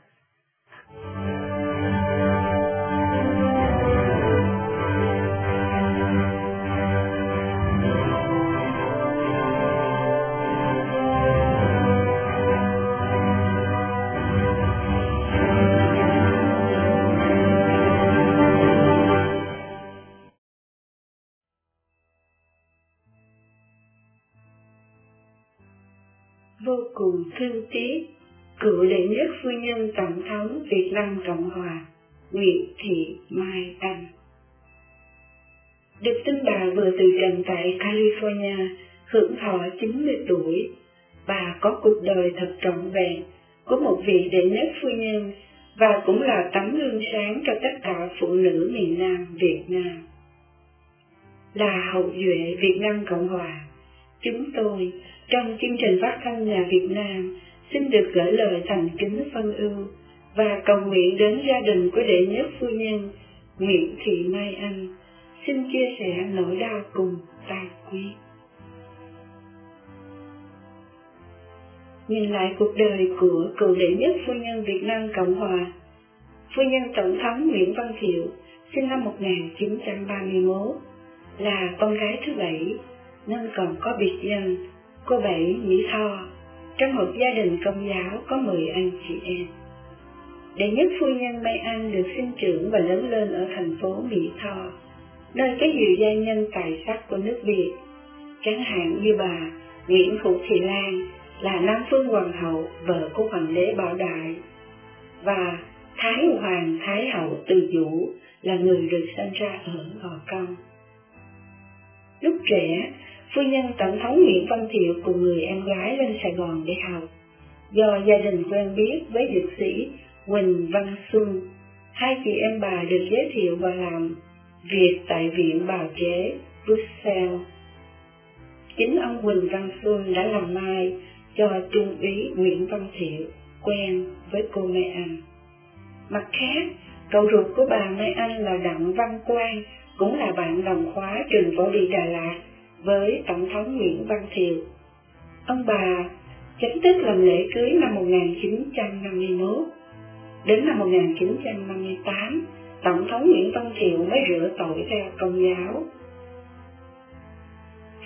Vô cùng thương tiếc, cựu đệ nhất phu nhân tổng thống Việt Nam Cộng Hòa Nguyễn Thị Mai Anh. Được tin bà vừa từ trần tại California, hưởng thọ chín mươi tuổi. Bà có cuộc đời thật trọn vẹn của một vị đệ nhất phu nhân và cũng là tấm gương sáng cho tất cả phụ nữ miền Nam Việt Nam. Là hậu duệ Việt Nam Cộng Hòa, chúng tôi trong chương trình phát thanh Nhà Việt Nam xin được gửi lời thành kính phân ưu và cầu nguyện đến gia đình của đệ nhất phu nhân Nguyễn Thị Mai Anh, xin chia sẻ nỗi đau cùng tai quý. Nhìn lại cuộc đời của cựu đệ nhất phu nhân Việt Nam Cộng Hòa, phu nhân tổng thống Nguyễn Văn Thiệu, sinh năm một nghìn chín trăm ba mươi mốt, là con gái thứ bảy nên còn có biệt danh cô Bảy Mỹ Tho, trong một gia đình Công giáo có mười anh chị em. Đệ nhất phu nhân Mai Anh được sinh trưởng và lớn lên ở thành phố Mỹ Tho, nơi có nhiều gia nhân tài sắc của nước Việt, chẳng hạn như bà Nguyễn Thị Thị Lan là Nam Phương Hoàng hậu, vợ của Hoàng đế Bảo Đại, và Thái Hoàng Thái hậu Từ Vũ là người được sinh ra ở Gò Công. Lúc trẻ, phu nhân tổng thống Nguyễn Văn Thiệu cùng người em gái lên Sài Gòn để học. Do gia đình quen biết với dược sĩ Huỳnh Văn Xuân, hai chị em bà được giới thiệu vào làm việc tại Viện Bào chế Bruxelles. Chính ông Huỳnh Văn Xuân đã làm mai cho trung úy Nguyễn Văn Thiệu quen với cô Mai Anh. Mặt khác, cậu ruột của bà Mai Anh là Đặng Văn Quang cũng là bạn đồng khóa trường Võ Bị Đà Lạt với tổng thống Nguyễn Văn Thiệu. Ông bà chính thức làm lễ cưới năm một nghìn chín trăm năm mươi mốt. Đến năm một nghìn chín trăm năm mươi tám, tổng thống Nguyễn Văn Thiệu mới rửa tội theo Công giáo.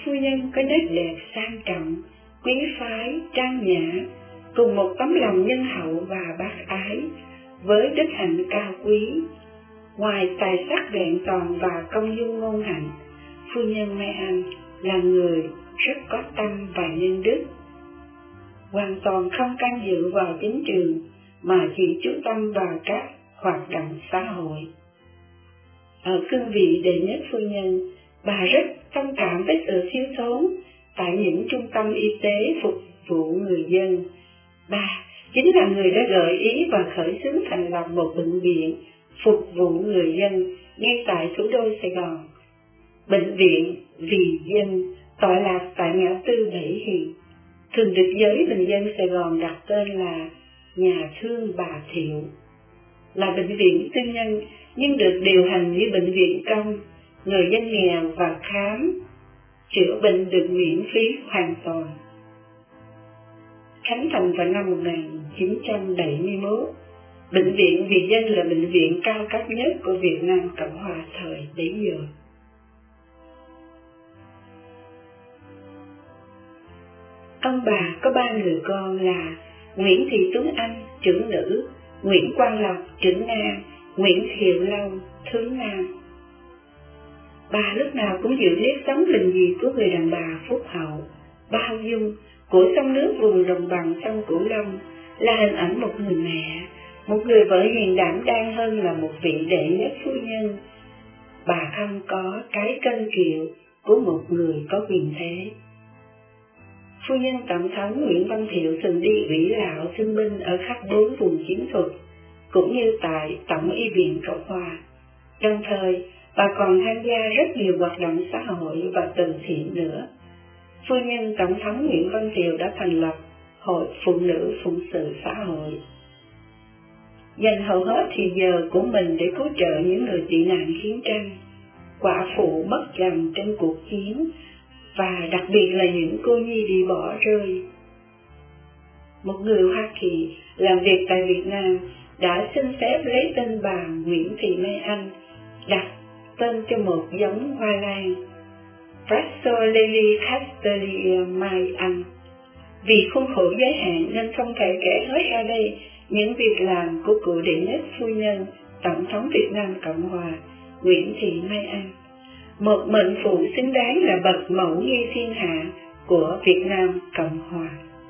phu nhân có nét đẹp sang trọng, quý phái, trang nhã, cùng một tấm lòng nhân hậu và bác ái, với đức hạnh cao quý. Ngoài tài sắc vẹn toàn và công dung ngôn hạnh, phu nhân Mai Anh là người rất có tâm và nhân đức, hoàn toàn không can dự vào chính trường mà chỉ chú tâm vào các hoạt động xã hội. Ở cương vị đệ nhất phu nhân, bà rất thông cảm với sự thiếu thốn tại những trung tâm y tế phục vụ người dân. Bà chính là người đã gợi ý và khởi xướng thành lập một bệnh viện phục vụ người dân ngay tại thủ đô Sài Gòn. Bệnh viện vì dân tọa lạc tại ngã tư Bảy Hiệp, thường được giới bình dân Sài Gòn đặt tên là Nhà Thương Bà Thiệu. Là bệnh viện tư nhân nhưng được điều hành như bệnh viện công, người dân nghèo và khám chữa bệnh được miễn phí hoàn toàn. Khánh thành vào năm một nghìn chín trăm bảy mươi mốt, bệnh viện vì dân là bệnh viện cao cấp nhất của Việt Nam Cộng Hòa thời bấy giờ. Ông bà có ba người con là Nguyễn Thị Tuấn Anh, trưởng nữ, Nguyễn Quang Lộc, trưởng nam, Nguyễn Thiệu Lâu, thứ nam. Bà lúc nào cũng giữ nếp sống bình dị của người đàn bà phúc hậu, bao dung của sông nước vùng đồng bằng sông Cửu Long, là hình ảnh một người mẹ, một người vợ hiền đảm đang hơn là một vị đệ nhất phu nhân. Bà không có cái cân kiệu của một người có quyền thế. Phu nhân Tổng thống Nguyễn Văn Thiệu từng đi ủy lạo thương binh ở khắp bốn vùng chiến thuật, cũng như tại Tổng y viện Cộng hòa. Đồng thời, bà còn tham gia rất nhiều hoạt động xã hội và từ thiện nữa. Phu nhân Tổng thống Nguyễn Văn Thiệu đã thành lập Hội Phụ nữ Phụng sự xã hội, dành hầu hết thì giờ của mình để cứu trợ những người tị nạn chiến tranh, quả phụ mất chồng trong cuộc chiến, và đặc biệt là những cô nhi bị bỏ rơi. Một người Hoa Kỳ làm việc tại Việt Nam đã xin phép lấy tên bà Nguyễn Thị Mai Anh, đặt tên cho một giống hoa lan, Prassolelli Castelia Mai Anh. Vì khuôn khổ giới hạn nên không thể kể hết ra đây những việc làm của cựu đệ nhất phu nhân Tổng thống Việt Nam Cộng Hòa Nguyễn Thị Mai Anh, một mệnh phụ xứng đáng là bậc mẫu nghi thiên hạ của Việt Nam Cộng Hòa.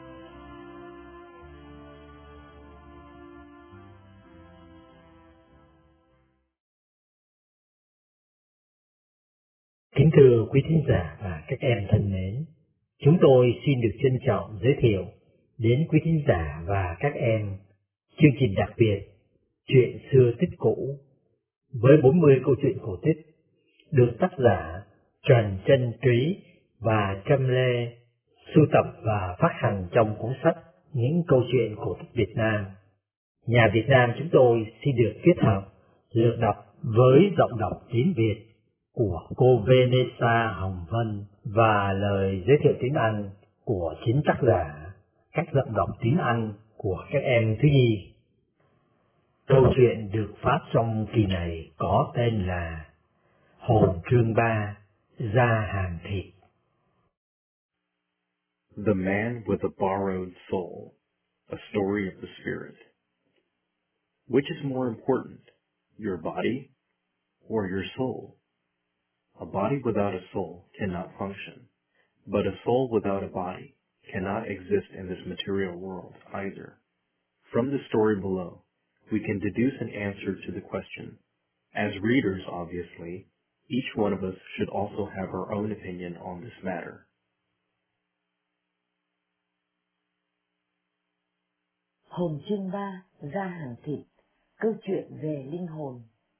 Kính thưa quý thính giả và các em thân mến, chúng tôi xin được trân trọng giới thiệu đến quý thính giả và các em chương trình đặc biệt Chuyện xưa tích cũ với bốn mươi câu chuyện cổ tích được tác giả Trần Chân Trí và Trâm Lê sưu tập và phát hành trong cuốn sách Những câu chuyện cổ tích Việt Nam. Nhà Việt Nam chúng tôi xin được kết hợp lượt đọc với giọng đọc tiếng Việt của cô Vanessa Hồng Vân và lời giới thiệu tiếng Anh của chính tác giả, các giọng đọc tiếng Anh của các em Thứ Nhi. Câu chuyện được phát trong kỳ này có tên là Hồn chương ba, Da hàng thịt. The Man with a Borrowed Soul, A Story of the Spirit. Which is more important, your body or your soul? A body without a soul cannot function, but a soul without a body cannot exist in this material world either. From the story below, we can deduce an answer to the question. As readers, obviously, each one of us should also have our own opinion on this matter. Hồn chương ba, Da hàng thịt, câu chuyện về linh hồn.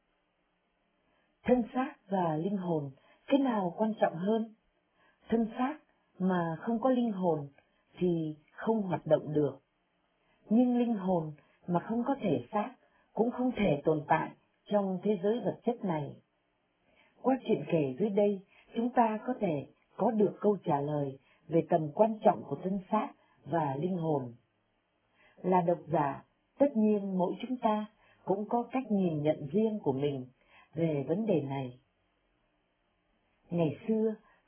Thân xác và linh hồn, cái nào quan trọng hơn? Thân xác mà không có linh hồn thì không hoạt động được. Nhưng linh hồn mà không có thể xác cũng không thể tồn tại trong thế giới vật chất này. Qua chuyện kể dưới đây, chúng ta có thể có được câu trả lời về tầm quan trọng của thân xác và linh hồn. Là độc giả, tất nhiên mỗi chúng ta cũng có cách nhìn nhận riêng của mình về vấn đề này. Ngày xưa,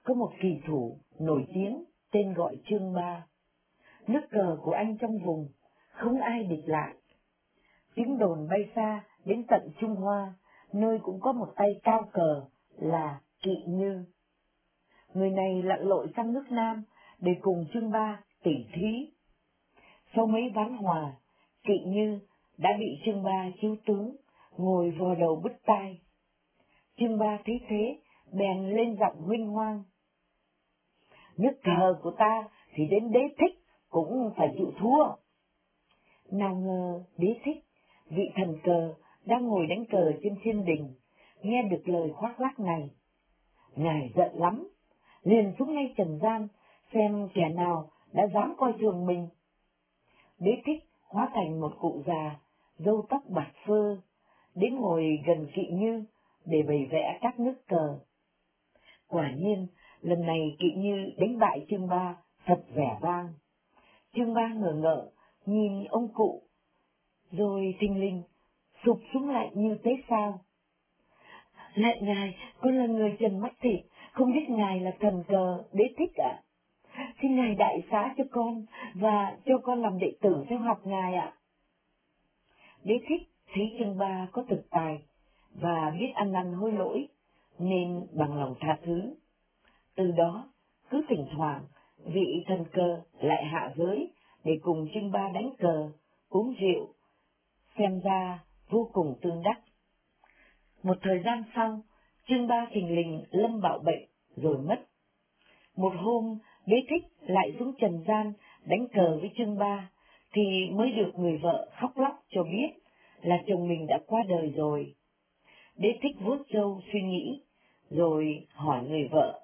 có một kỳ thủ nổi tiếng tên gọi Chương Ba. Nước cờ của anh trong vùng, không ai địch lại. Tiếng đồn bay xa đến tận Trung Hoa, nơi cũng có một tay cao cờ là Kỵ Như. Người này lặn lội sang nước Nam để cùng Chương Ba tỉ thí. Sau mấy ván hòa, Kỵ Như đã bị Chương Ba chiếu tướng, ngồi vò đầu bứt tai. Chương Ba thấy thế, bèn lên giọng huynh hoang: nước cờ của ta thì đến Đế Thích cũng phải chịu thua. Nào ngờ Đế Thích, vị thần cờ đang ngồi đánh cờ trên thiên đình, nghe được lời khoác lác này. Ngài giận lắm, liền xuống ngay trần gian, xem kẻ nào đã dám coi thường mình. Đế Thích hóa thành một cụ già, râu tóc bạc phơ, đến ngồi gần Kỵ Như để bày vẽ các nước cờ. Quả nhiên, lần này Kỵ Như đánh bại Chương Ba thật vẻ vang. Chương Ba ngờ ngợ nhìn ông cụ, rồi thình lình sụp xuống lại như thế sao. Lạy ngài, con là người trần mắt thịt, không biết ngài là thần cờ Đế Thích ạ. Xin ngài đại xá cho con và cho con làm đệ tử theo học ngài ạ. Đế Thích thấy Chương Ba có thực tài và biết ăn năn hối lỗi, nên bằng lòng tha thứ. Từ đó, cứ thỉnh thoảng, vị thần cờ lại hạ giới để cùng Chương Ba đánh cờ, uống rượu, xem ra vô cùng tương đắc. Một thời gian sau, Chương Ba thình lình lâm bạo bệnh rồi mất. Một hôm, Đế Thích lại xuống trần gian đánh cờ với Chương Ba, thì mới được người vợ khóc lóc cho biết là chồng mình đã qua đời rồi. Đế Thích vuốt râu suy nghĩ, rồi hỏi người vợ: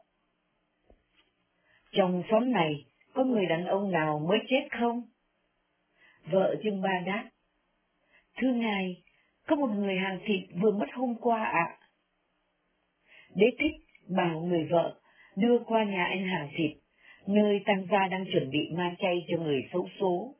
trong xóm này có người đàn ông nào mới chết không? Vợ Chương Ba đáp: thưa ngài, có một người hàng thịt vừa mất hôm qua ạ. Đế Thích bảo người vợ đưa qua nhà anh hàng thịt, nơi tang gia đang chuẩn bị ma chay cho người xấu số.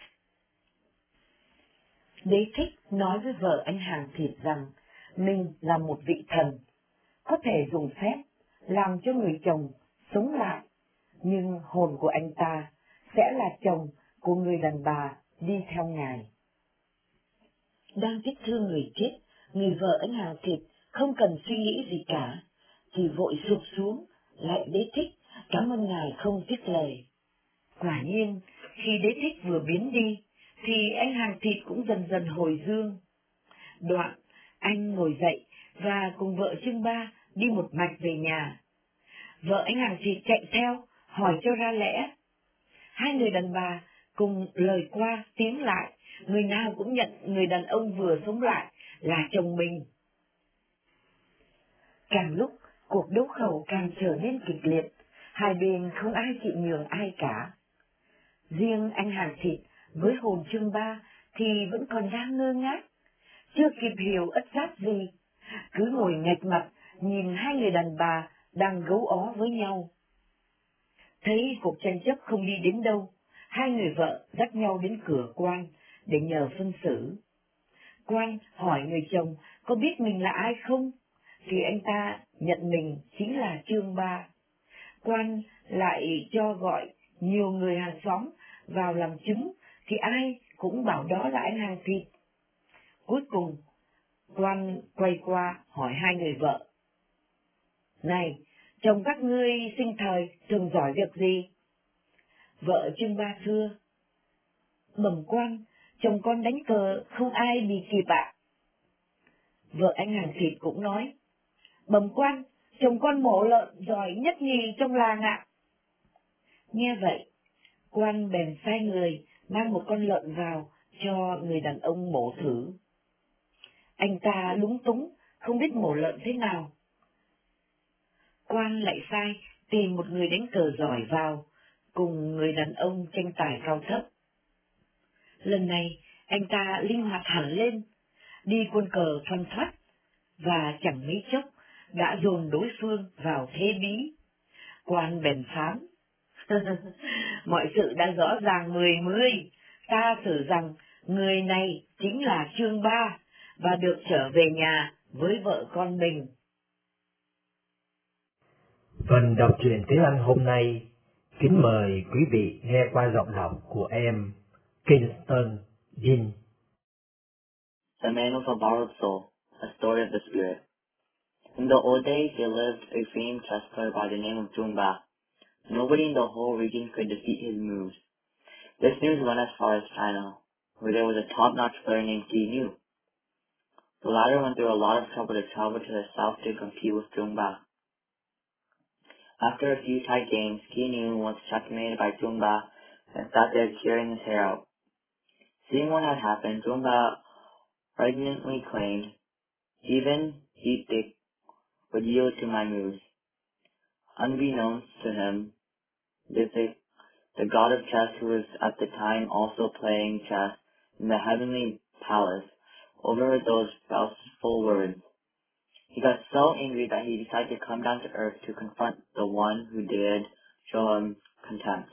Đế Thích nói với vợ anh hàng thịt rằng mình là một vị thần, có thể dùng phép làm cho người chồng sống lại, nhưng hồn của anh ta sẽ là chồng của người đàn bà đi theo ngài. Đang tiếc thương người chết, người vợ anh hàng thịt không cần suy nghĩ gì cả, chỉ vội sụp xuống lạy Đế Thích, cảm ơn ngài không tiếc lời. Quả nhiên, khi Đế Thích vừa biến đi, thì anh hàng thịt cũng dần dần hồi dương. Đoạn, anh ngồi dậy và cùng vợ Chương Ba đi một mạch về nhà. Vợ anh hàng thịt chạy theo, hỏi cho ra lẽ. Hai người đàn bà cùng lời qua tiếng lại, người nào cũng nhận người đàn ông vừa sống lại là chồng mình. Càng lúc, cuộc đấu khẩu càng trở nên kịch liệt, hai bên không ai chịu nhường ai cả. Riêng anh hàng thịt với hồn Chương Ba thì vẫn còn đang ngơ ngác, chưa kịp hiểu ất giáp gì, cứ ngồi nghệch mặt nhìn hai người đàn bà đang gấu ó với nhau. Thấy cuộc tranh chấp không đi đến đâu, hai người vợ dắt nhau đến cửa quan để nhờ phân xử. Quan hỏi người chồng có biết mình là ai không, thì anh ta nhận mình chính là Chương Ba. Quan lại cho gọi nhiều người hàng xóm vào làm chứng, thì ai cũng bảo đó là anh hàng thịt. Cuối cùng, quan quay qua hỏi hai người vợ: này, chồng các ngươi sinh thời thường giỏi việc gì? Vợ Chương Ba thưa: bẩm quan, chồng con đánh cờ không ai bị kịp ạ. Vợ anh hàng thịt cũng nói: bẩm quan, chồng con mổ lợn giỏi nhất nhì trong làng ạ. Nghe vậy, quan bèn sai người mang một con lợn vào cho người đàn ông mổ thử. Anh ta lúng túng, không biết mổ lợn thế nào. Quan lại sai tìm một người đánh cờ giỏi vào, cùng người đàn ông tranh tài cao thấp. Lần này, anh ta linh hoạt hẳn lên, đi quân cờ thoăn thoắt, và chẳng mấy chốc đã dồn đối phương vào thế bí. Quan bèn phán: mọi sự đã rõ ràng mười mươi, ta xử rằng người này chính là Chương Ba, và được trở về nhà với vợ con mình. Phần đọc truyện tiếng Anh hôm nay, kính mời quý vị nghe qua giọng đọc của em Kingston Jin. The Man with a Borrowed Soul, A Story of the Spirit. In the old days, there lived a famed chess player by the name of Zhong Ba. Nobody in the whole region could defeat his moves. This news went as far as China, where there was a top-notch player named Qi Niu. The latter went through a lot of trouble to travel to the south to compete with Zhong Ba. After a few tight games, Qi Niu was checkmated by Zhong Ba and sat there tearing his hair out. Seeing what had happened, Zhong Ba pregnantly claimed, "Even Yitik would yield to my moves." Unbeknownst to him, Yitik, the god of chess who was at the time also playing chess in the heavenly palace, overheard those boastful words. He got so angry that he decided to come down to earth to confront the one who did show him contempt.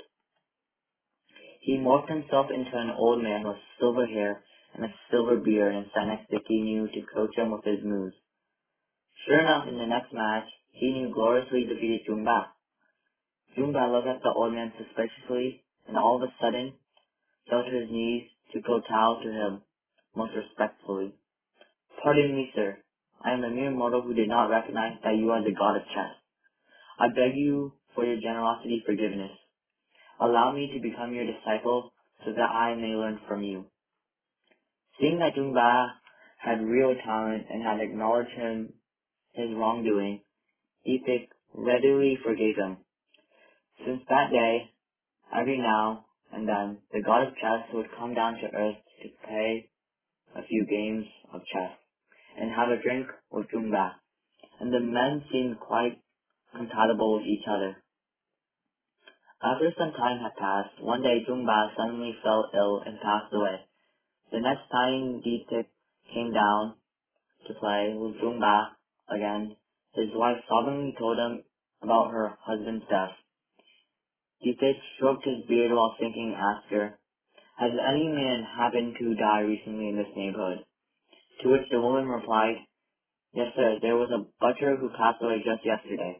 He morphed himself into an old man with silver hair and a silver beard and sat next to Qi Niu to coach him with his moves. Sure enough, in the next match, Qi Niu gloriously defeated Zhong Ba. Zhong Ba looked at the old man suspiciously and all of a sudden fell to his knees to kowtow to him most respectfully. "Pardon me, sir. I am a mere mortal who did not recognize that you are the god of chess. I beg you for your generosity forgiveness. Allow me to become your disciple so that I may learn from you." Seeing that Zhong Ba had real talent and had acknowledged him his wrongdoing, Yitik readily forgave him. Since that day, every now and then, the god of chess would come down to earth to play a few games of chess and have a drink with Zhong Ba, and the men seemed quite compatible with each other. After some time had passed, one day Zhong Ba suddenly fell ill and passed away. The next time Yitik came down to play with Zhong Ba again, his wife sobbingly told him about her husband's death. Yitik stroked his beard while thinking and asked her, "Has any man happened to die recently in this neighborhood?" To which the woman replied, "Yes, sir, there was a butcher who passed away just yesterday."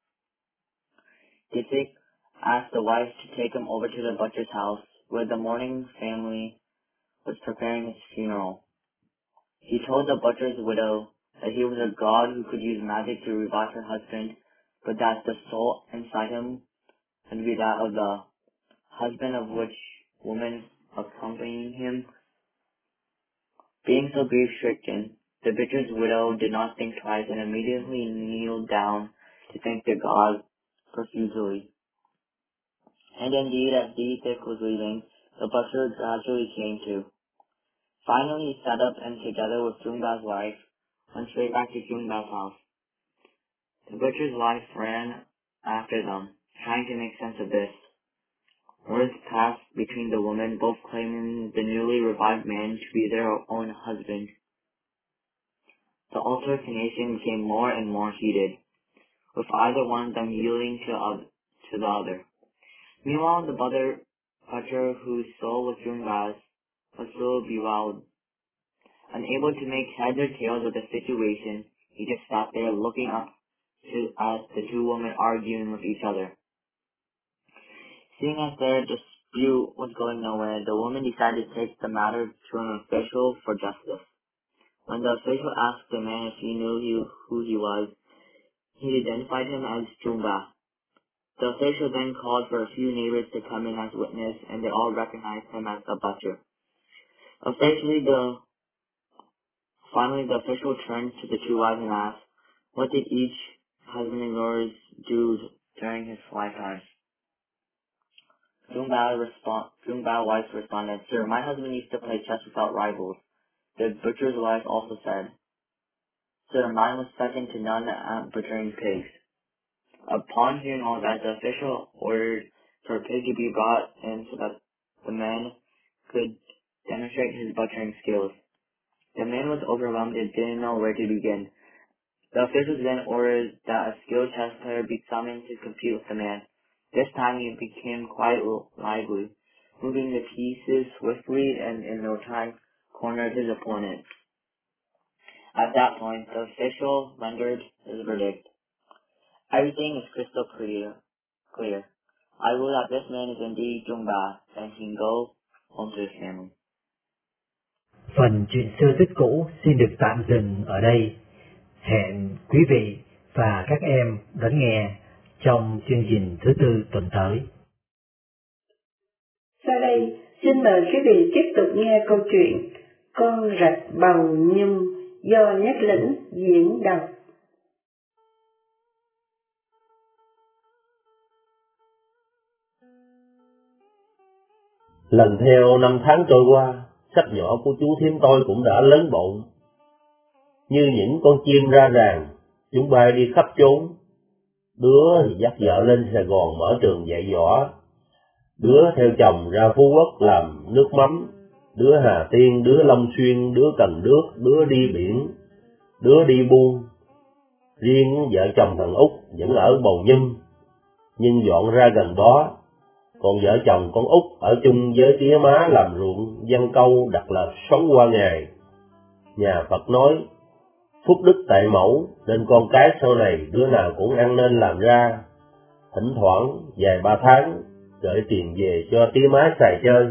Yitik asked the wife to take him over to the butcher's house, where the mourning family was preparing his funeral. He told the butcher's widow that he was a god who could use magic to revive her husband, but that the soul inside him would be that of the husband of which woman accompanying him. Being so grief-stricken, the butcher's widow did not think twice and immediately kneeled down to thank the god profusely. And indeed, as Yitik was leaving, the butcher gradually came to. Finally, he sat up and, together with Zhong Ba's wife, went straight back to Zhong Ba's house. The butcher's wife ran after them, trying to make sense of this. Words passed between the women, both claiming the newly revived man to be their own husband. The altercation became more and more heated, with either one of them yielding to, uh, to the other. Meanwhile, the butcher, butcher whose soul was Zhong Ba's, was still bewild. Unable to make heads or tails of the situation, he just sat there looking up to, at the two women arguing with each other. Seeing as their dispute was going nowhere, the woman decided to take the matter to an official for justice. When the official asked the man if he knew he, who he was, he identified him as Zhong Ba. The official then called for a few neighbors to come in as witness, and they all recognized him as the butcher. Officially, the Finally, the official turned to the two wives and asked, "What did each husband of yours do during his lifetime?" Zhong Ba respond, Zhong Ba wife responded, "Sir, my husband used to play chess without rivals." The butcher's wife also said, "Sir, mine was second to none at butchering pigs." Upon hearing all that, the official ordered for a pig to be brought in so that the man could demonstrate his butchering skills. The man was overwhelmed and didn't know where to begin. The officials then ordered that a skilled chess player be summoned to compete with the man. This time he became quite lively, moving the pieces swiftly and in no time cornered his opponent. At that point, the official rendered his verdict. Everything is crystal clear. Clear. I will that this man is indeed Jungba, and he can go home to his family. Phần chuyện xưa tích cũ xin được tạm dừng ở đây. Hẹn quý vị và các em đón nghe trong chương trình thứ tư tuần tới. Sau đây, xin mời quý vị tiếp tục nghe câu chuyện Con rạch bằng nhung do Nhất Lĩnh diễn đọc. Lần theo năm tháng trôi qua, sách nhỏ của chú thím tôi cũng đã lớn bộn. Như những con chim ra ràng, chúng bay đi khắp chốn. Đứa thì dắt vợ lên Sài Gòn mở trường dạy võ, đứa theo chồng ra Phú Quốc làm nước mắm, đứa Hà Tiên, đứa Long Xuyên, đứa Cần Đước, đứa đi biển, đứa đi buôn. Riêng vợ chồng thằng Út vẫn ở Bầu Nhum, nhưng dọn ra gần đó. Còn vợ chồng con Út ở chung với tía má làm ruộng, văn câu đặt lợp sống qua ngày. Nhà Phật nói, phúc đức tại mẫu, nên con cái sau này đứa nào cũng ăn nên làm ra. Thỉnh thoảng, vài ba tháng, gửi tiền về cho tía má xài chơi.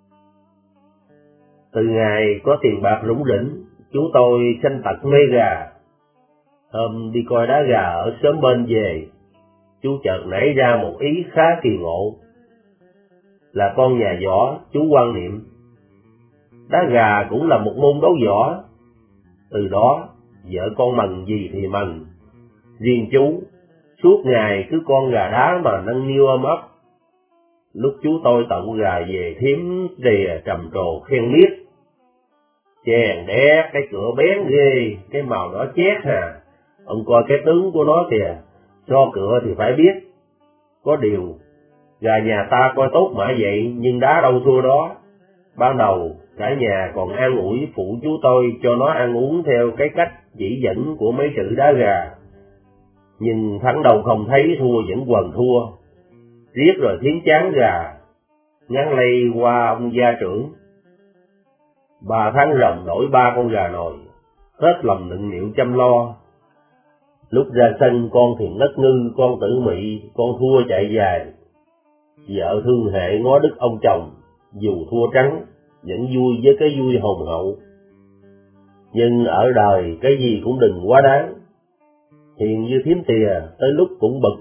Từ ngày có tiền bạc rủng rỉnh, chú tôi sanh tật mê gà. Hôm đi coi đá gà ở xóm bên về, chú chợt nảy ra một ý khá kỳ ngộ. Là con nhà võ, chú quan niệm đá gà cũng là một môn đấu võ. Từ đó, vợ con mần gì thì mần. Riêng chú, suốt ngày cứ con gà đá mà nâng niu ôm ấp. Lúc chú tôi tậu gà về thím rìa trầm trồ khen miết. Chèn đét, cái cửa bén ghê, cái màu đỏ chét hà. Ông coi cái tướng của nó kìa, so cửa thì phải biết. Có điều, gà nhà ta coi tốt mãi vậy, nhưng đá đâu thua đó. Ban đầu, cả nhà còn an ủi phụ chú tôi cho nó ăn uống theo cái cách chỉ dẫn của mấy chữ đá gà. Nhưng thắng đầu không thấy, thua vẫn quần thua. Riết rồi thiến chán gà, ngắn lây qua ông gia trưởng. Ba tháng ròng đổi ba con gà nồi, hết lòng nựng nịu chăm lo. Lúc ra sân con thì ngất ngư, con tử mị, con thua chạy dài. Vợ thương hệ ngó đức ông chồng, dù thua trắng, vẫn vui với cái vui hồn hậu. Nhưng ở đời cái gì cũng đừng quá đáng. Hiền như thím tìa, tới lúc cũng bực,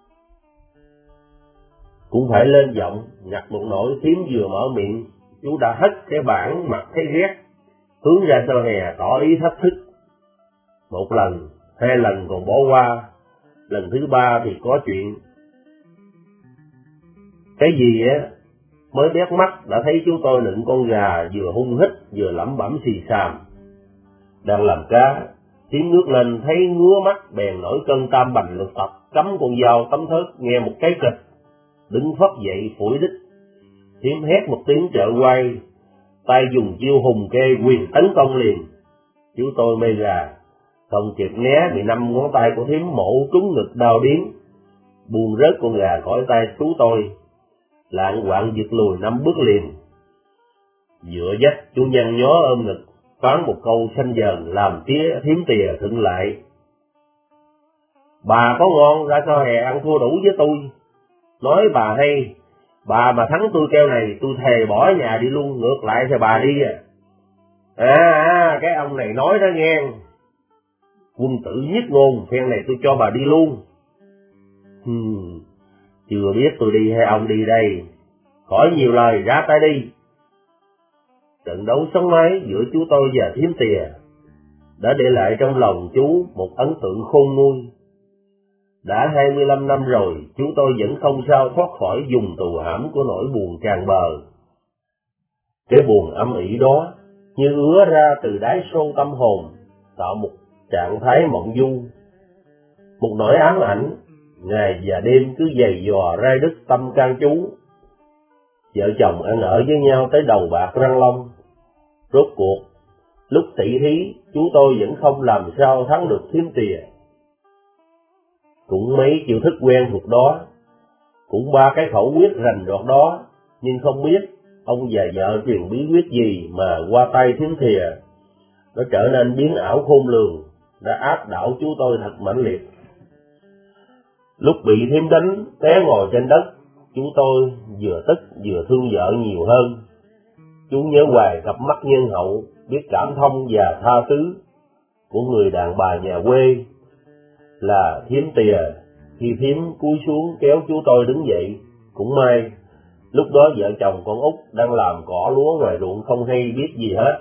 cũng phải lên giọng, ngặt một nỗi thím vừa mở miệng, chú đã hất cái bảng mặt thấy ghét, hướng ra sau hè tỏ ý thách thức. Một lần, hai lần còn bỏ qua, lần thứ ba thì có chuyện. Cái gì á, mới đét mắt đã thấy chú tôi nựng con gà vừa hung hít vừa lẩm bẩm xì xàm. Đang làm cá, tiếng nước lên thấy ngứa mắt bèn nổi cơn tam bành lục tập, cắm con dao tấm thớt nghe một cái kịch, đứng phất dậy phủi đích. Thím hét một tiếng trợ quay, tay dùng chiêu hùng kê quyền tấn công liền. Chú tôi mê gà, không kịp né bị năm ngón tay của thím mổ trúng ngực đau điếng, buông rớt con gà khỏi tay chú tôi, lạng quạng giật lùi năm bước liền. Dựa dách chú nhăn nhó ôm ngực, phán một câu xanh dờn làm tía thím tìa thựng lại. Bà có ngon ra sao hè ăn thua đủ với tôi. Nói bà hay, bà mà thắng tôi keo này tôi thề bỏ nhà đi luôn, ngược lại thì bà đi à. À, à cái ông này nói đó nghe. Quân tử nhất ngôn, phen này tôi cho bà đi luôn. Hmm, chưa biết tôi đi hay ông đi đây. Khỏi nhiều lời, ra tay đi. Trận đấu sống mái giữa chú tôi và thím tìa đã để lại trong lòng chú một ấn tượng khôn nguôi. Đã hai mươi lăm năm rồi, chú tôi vẫn không sao thoát khỏi vùng tù hãm của nỗi buồn tràn bờ. Cái buồn âm ỉ đó như ứa ra từ đáy sâu tâm hồn, tạo một trạng thái mộng du. Một nỗi ám ảnh, ngày và đêm cứ giày dò rai đứt tâm can chú. Vợ chồng ăn ở với nhau tới đầu bạc răng long. Rốt cuộc, lúc tỷ thí, chú tôi vẫn không làm sao thắng được thím tìa. Cũng mấy chiêu thức quen thuộc đó, cũng ba cái khẩu quyết rành rọt đó, nhưng không biết ông và vợ truyền bí quyết gì mà qua tay thím tìa, nó trở nên biến ảo khôn lường, đã áp đảo chú tôi thật mãnh liệt. Lúc bị thím đánh, té ngồi trên đất, chú tôi vừa tức vừa thương vợ nhiều hơn. Chú nhớ hoài cặp mắt nhân hậu, biết cảm thông và tha thứ của người đàn bà nhà quê là thím Tìa. Khi thím cúi xuống kéo chú tôi đứng dậy, cũng may lúc đó vợ chồng con Út đang làm cỏ lúa ngoài ruộng không hay biết gì hết.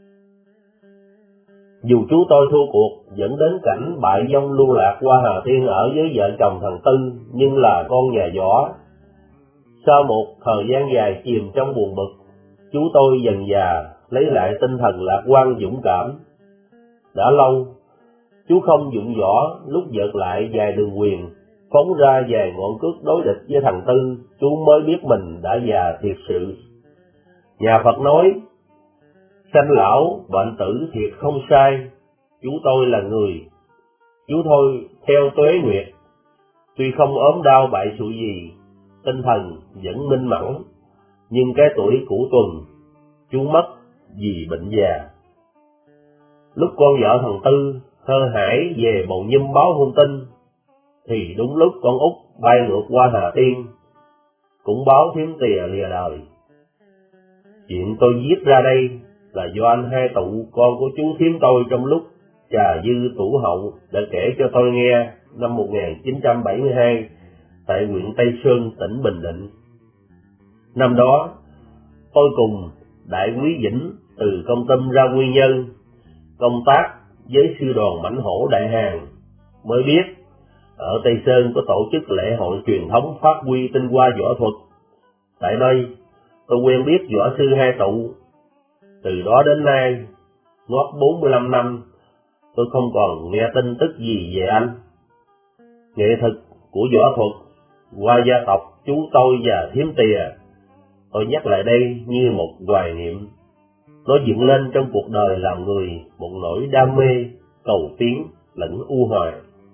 Dù chú tôi thua cuộc dẫn đến cảnh bại vong lưu lạc qua Hà Tiên ở với vợ chồng thằng Tư, nhưng là con nhà võ. Sau một thời gian dài chìm trong buồn bực, chú tôi dần dà lấy lại tinh thần lạc quan dũng cảm. Đã lâu, chú không dụng võ, lúc vợt lại vài đường quyền, phóng ra vài ngọn cước đối địch với thằng Tư, chú mới biết mình đã già thiệt sự. Nhà Phật nói, sanh lão, bệnh tử thiệt không sai. Chú tôi là người, chú thôi theo tuế nguyệt, tuy không ốm đau bại sự gì, tinh thần vẫn minh mẫn, nhưng cái tuổi cũ tuần, chú mất vì bệnh già. Lúc con vợ thằng Tư hơ hải về Bầu Nhum báo hung tin, thì đúng lúc con Út bay ngược qua Hà Tiên, cũng báo thím Tìa lìa đời. Chuyện tôi viết ra đây là do anh Hai Tụ, con của chú thím tôi trong lúc trà dư tủ hậu, đã kể cho tôi nghe năm một nghìn chín trăm bảy mươi hai tại huyện Tây Sơn, tỉnh Bình Định. Năm đó, tôi cùng Đại quý Vĩnh từ Công Tâm ra Quy Nhơn công tác với sư đoàn Mãnh Hổ Đại Hàn, mới biết ở Tây Sơn có tổ chức lễ hội truyền thống phát huy tinh hoa võ thuật. Tại đây, tôi quen biết võ sư Hai Tụ. Từ đó đến nay, ngót bốn mươi lăm năm, tôi không còn nghe tin tức gì về anh. Nghệ thuật của võ thuật qua gia tộc chú tôi và thím Tìa, tôi nhắc lại đây như một hoài niệm. Nó dựng lên trong cuộc đời làm người một nỗi đam mê, cầu tiến lẫn u hoài.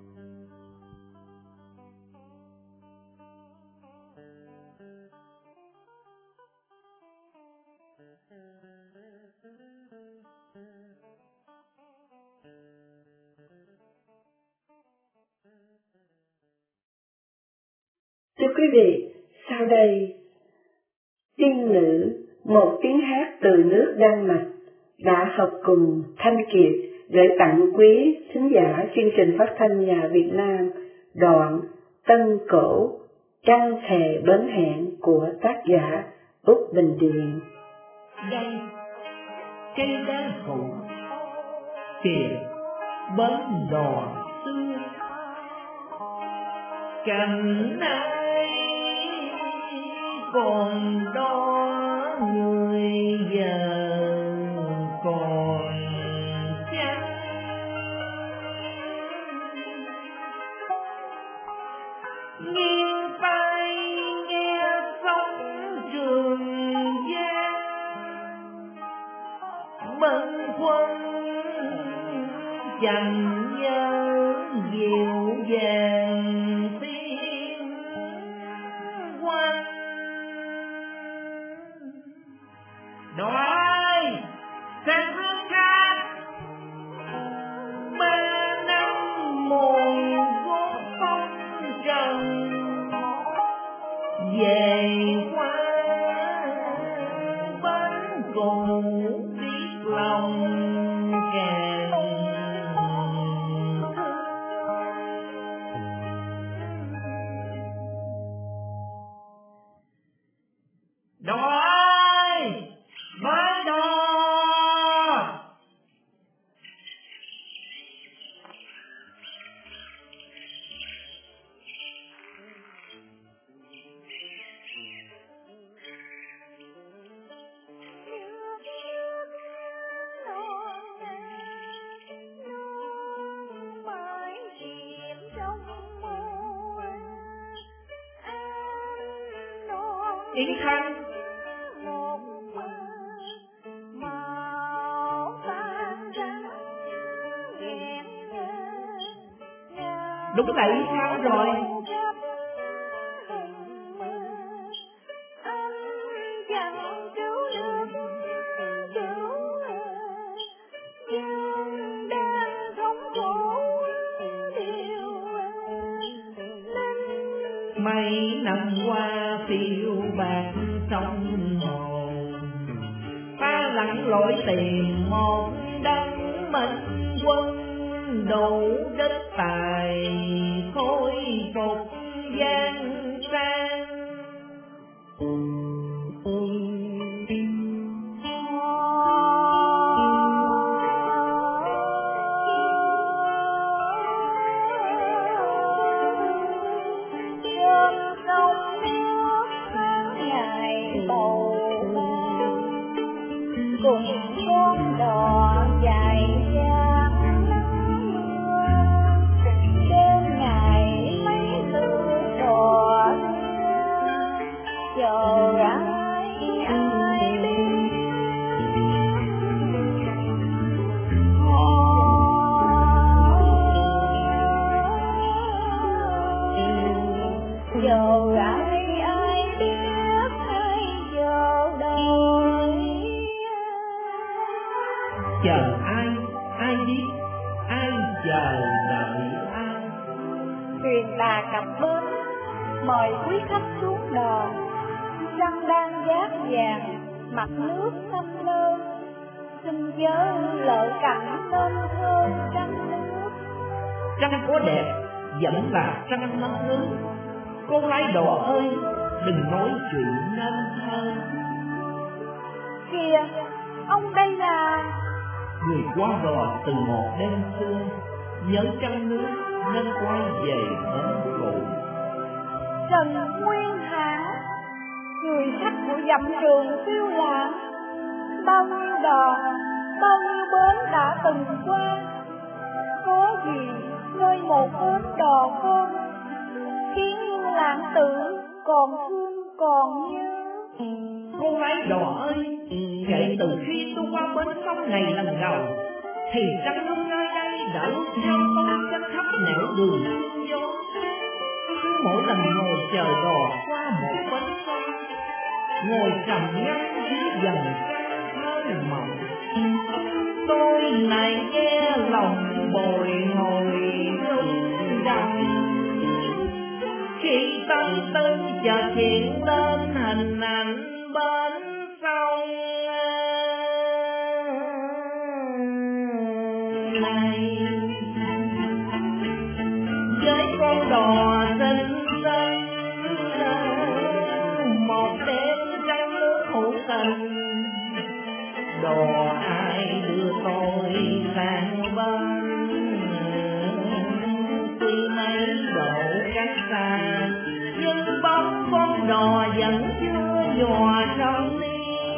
Thưa quý vị, sau đây, tiên nữ, một tiếng hát từ nước Đan Mạch, đã học cùng Thanh Kiệt gửi tặng quý thính giả chương trình phát thanh Nhà Việt Nam đoạn Tân Cổ, Trăng Thề Bến Hẹn của tác giả Út Bình Điền. Đây, cây đa phụ, kìa bến đò xưa, cành ai còn đó người giờ còn chăng. Nghiêng tai nghe sóng Trường Giang, bâng khuâng chẳng nhớ dịu dàng tiếng quanh. Đói sang hương khác ba năm mồi gót phong trần, về qua bến cũ biết lòng càng đói mới đo. Yến Thanh đúng là Yến Thanh rồi. Nên mấy năm qua phiêu bạt sông hồ, ta lặn lội tìm một đất minh quân đủ đất tài khôi phục giang sang. Cùng con đò dài dáng nắng mưa, đêm ngày mấy thứ đò chờ ai ai biết. Chờ ai ai biết ai chờ đợi. Chờ ai, ai biết, ai chờ đợi ai. Thuyền đà cập bến, mời quý khách xuống đò. Trăng đang giác vàng, mặt nước xanh lơ. Xin chớ lỡ cảnh nên thơ trăng nước. Trăng có đẹp, vẫn là trăng mất nước. Cô lái đò ơi, đừng nói chuyện nên thơ. Kìa, ông đây là... Người qua đò từ một đêm xưa, nhớ trăng nước nên quay về bến cũ. Trần Nguyên Hãn, người khách của dặm trường phiêu lãng. Bao nhiêu đò, bao nhiêu bến đã từng qua. Có gì nơi một bến đò con, khiến lãng tử còn thương còn nhớ. Cô lái đò ơi, kể từ khi tôi qua bến sông này lần đầu, thì trăng nước nơi đây đã lúc theo tôi trên khắp nẻo đường sương gió. Cứ mỗi lần ngồi chờ đò qua một bến sông, ngồi trầm ngâm dưới dần trăng thơ mộng, tôi lại nghe lòng bồi hồi rung động. Khi tâm tư chợt hiện lên hình ảnh bến sông này, với con đò xinh xinh, một đêm trăng nước hữu tình. Đò ai đưa tôi sang bên, tuy mấy độ cách xa, nhưng bóng con đò vẫn chưa nhòa trong đêm.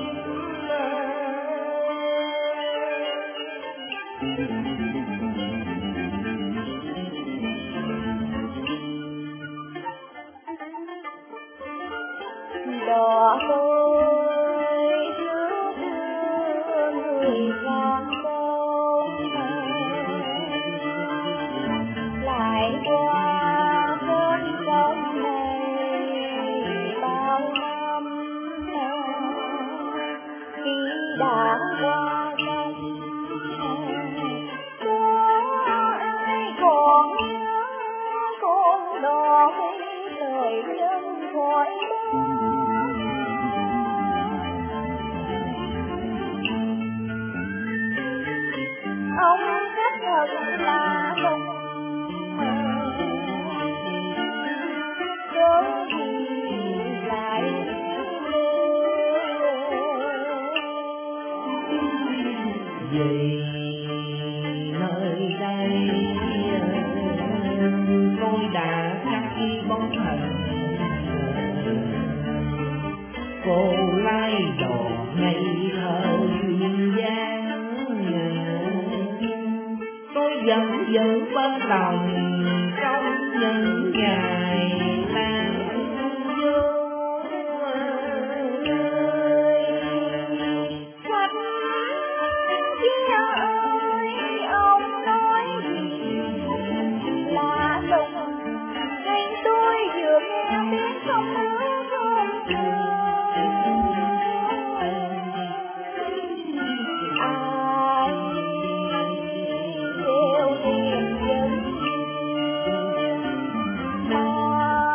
Đò ơi trước đưa người sang con, lại qua bến sông này bao năm. Khi đã qua sông, có ai còn nhớ con đò mấy lời chân khỏi ông rất thật là một cớ gì lại Vì nơi đây tôi đã cắt bóng hình cô lái đò ngây thơ duyên dáng. Tôi vẫn giữ bên lòng trong những ngày lang du. khách kia ơi, ông nói gì là đúng, hay tôi vừa nghe tiếng không hứa không chưa. Ai theo niềm dân mà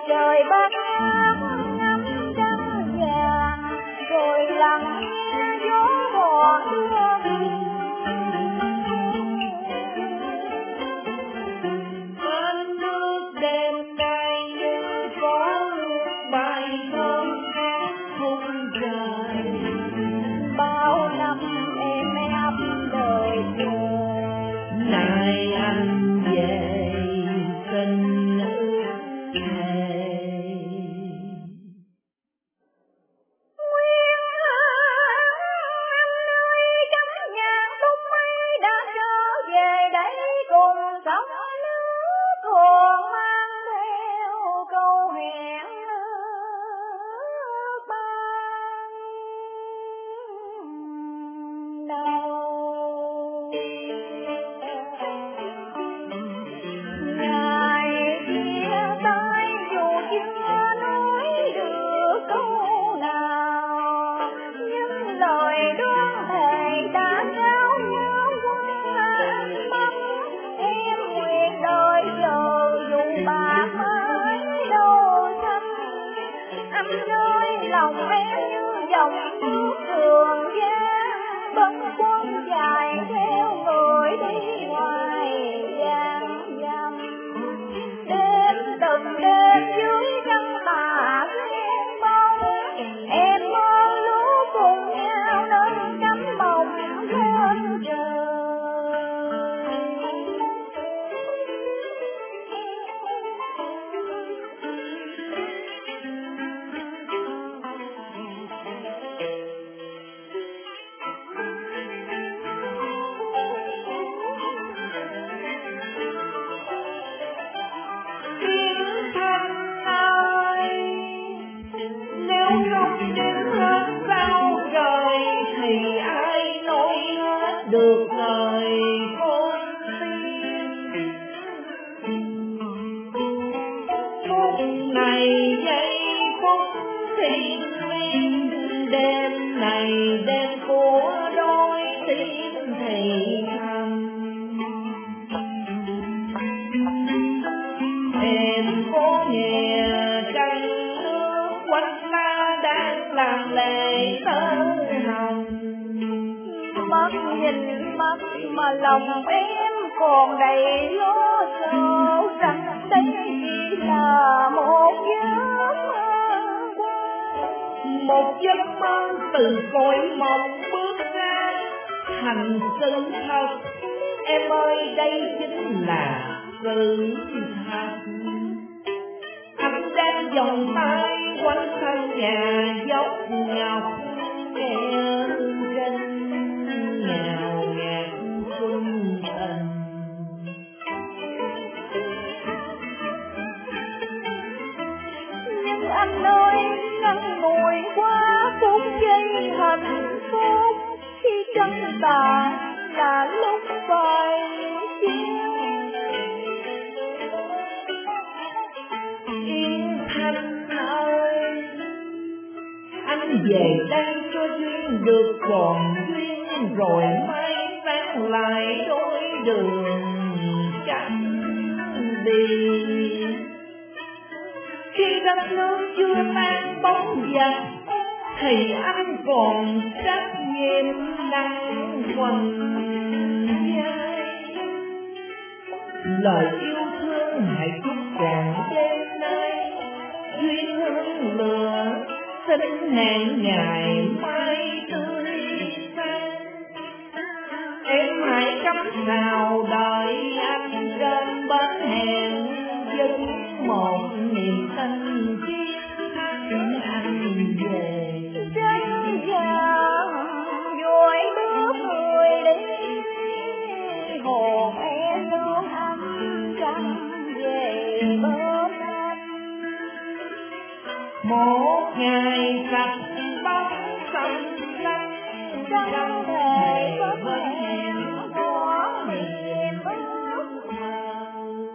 trời bát ngát ngắm trăng vàng, rồi lặng nghe gió mùa đưa mình. Bên nước đêm nay như có nước bay thơm ngát khung trời, bao năm em ấp đời trời. nay anh về tình ước thề. Nguyên anh ơi chấm nhạc tung mây đã trở về đây cùng sóng nước, còn mang theo câu hẹn ban đầu. Ngày chia tay dù chưa nói được câu nào, nhưng lời đoán thề đã trao nhau qua ánh mắt. Em nguyện đời chờ dù bạc mãi đâu xanh. Anh ơi lòng em như dòng nước trường giang, bâng khuâng dài theo người đi ngoài gian dăm. Đêm từng đêm dưới trăng tà đen bóng, em mơ lúa cùng nhau nâng cánh mộng lên trời. Tiếng Thanh ơi, nếu không đến hết sao trời, thì ai nói hết được lời con tim. Phút này giây phút thiêng liêng, đêm này đêm của đôi tim thì thầm. Em có nghe trăng nước quanh ta đang làm lệ tơ hồng. Mắt nhìn mắt mà lòng em còn đầy lo sợ, rằng đây chỉ là một giấc mơ. Một giấc mơ từ cõi mộng bước ra thành sự thật. Em ơi đây chính là sự thật. Anh đang vòng tay quanh sân nhà dốc ngọc, nghe trên ngào ngạt xuân tình. Nhưng anh ơi ngắn ngủi quá phút giây hạnh phúc, khi trăng tàn là lúc phải chiều. Yên Thanh ơi, anh về đây cho duyên được còn duyên, rồi mai sang lại đôi đường chẳng đi. Khi đất nước chưa mang bóng giặc, thì anh còn trách nhiệm đang quần vai. Lời yêu thương hãy chúc còn đêm nay, duyên hương lửa xin hẹn ngày mai tươi sáng. Em hãy cắm sào đợi anh trên bến hẹn, dâng một niềm tin chiến thắng anh về. Trăng vàng vội bước người đi, hồn em nương ấm trăng về bên anh. Một ngày sạch bóng xanh xanh, Trăng về có hẹn có niềm ước mơ.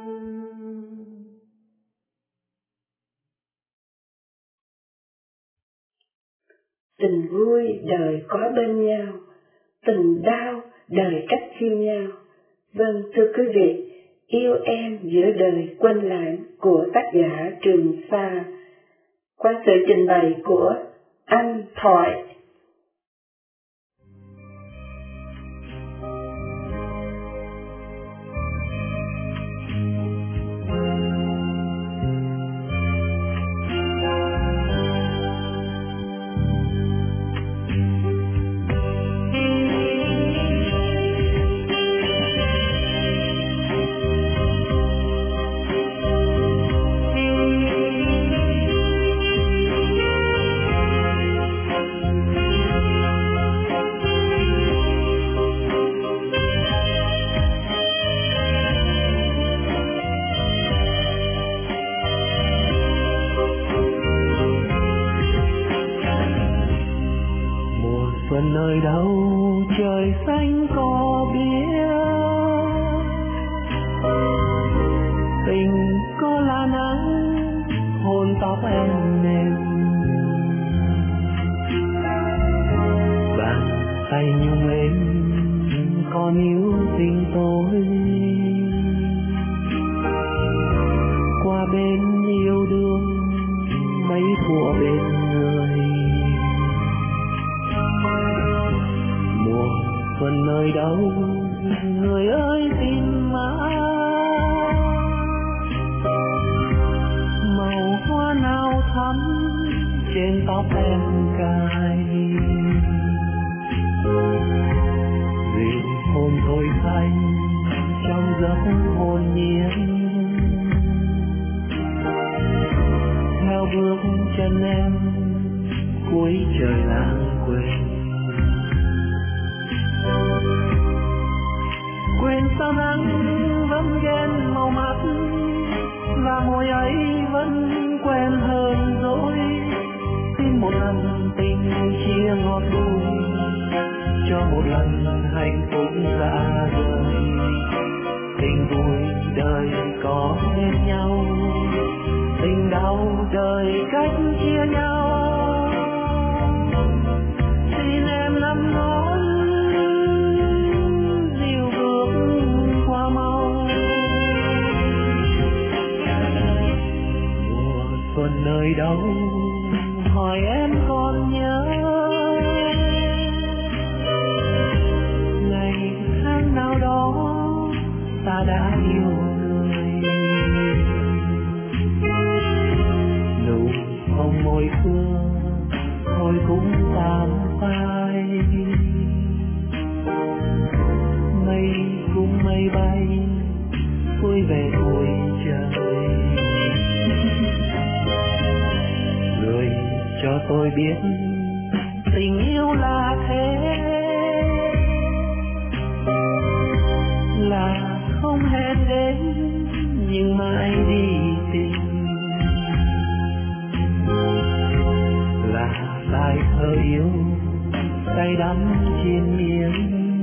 Tình vui đời có bên nhau, tình đau đời cách chia nhau. Vâng, thưa quý vị, Yêu em giữa đời quên lãng của tác giả Trường Sa, qua sự trình bày của Anh Thoại. Xuân nơi đâu trời xanh có biết, tình có là nắng hôn tóc em mềm, bàn tay nhung em có níu tình tôi, qua bên yêu đương mấy thuở bên người. Mùa xuân nơi đâu người ơi tìm mãi, màu hoa nào thắm trên tóc em cài, dịu hôn tôi say trong giấc hồn nhiên, theo bước chân em cuối trời lãng quên. Quên sao nắng vẫn ghen màu mắt, và môi ấy vẫn quen hơn dối. Xin một lần tình chia ngọt bùi, cho một lần hạnh phúc ra rời. Tình vui đời có bên nhau, tình đau đời cách chia nhau. Xin em nắm ngón xuân nơi đâu hỏi em còn nhớ, ngày tháng nào đó ta đã yêu người. Nụ hôn môi xưa thôi cũng tàn phai, mây cũng mây bay xuôi về cuối trời. Người cho tôi biết tình yêu là thế, là không hẹn đến nhưng mãi đi tìm, là bài thơ yêu say đắm triền miên,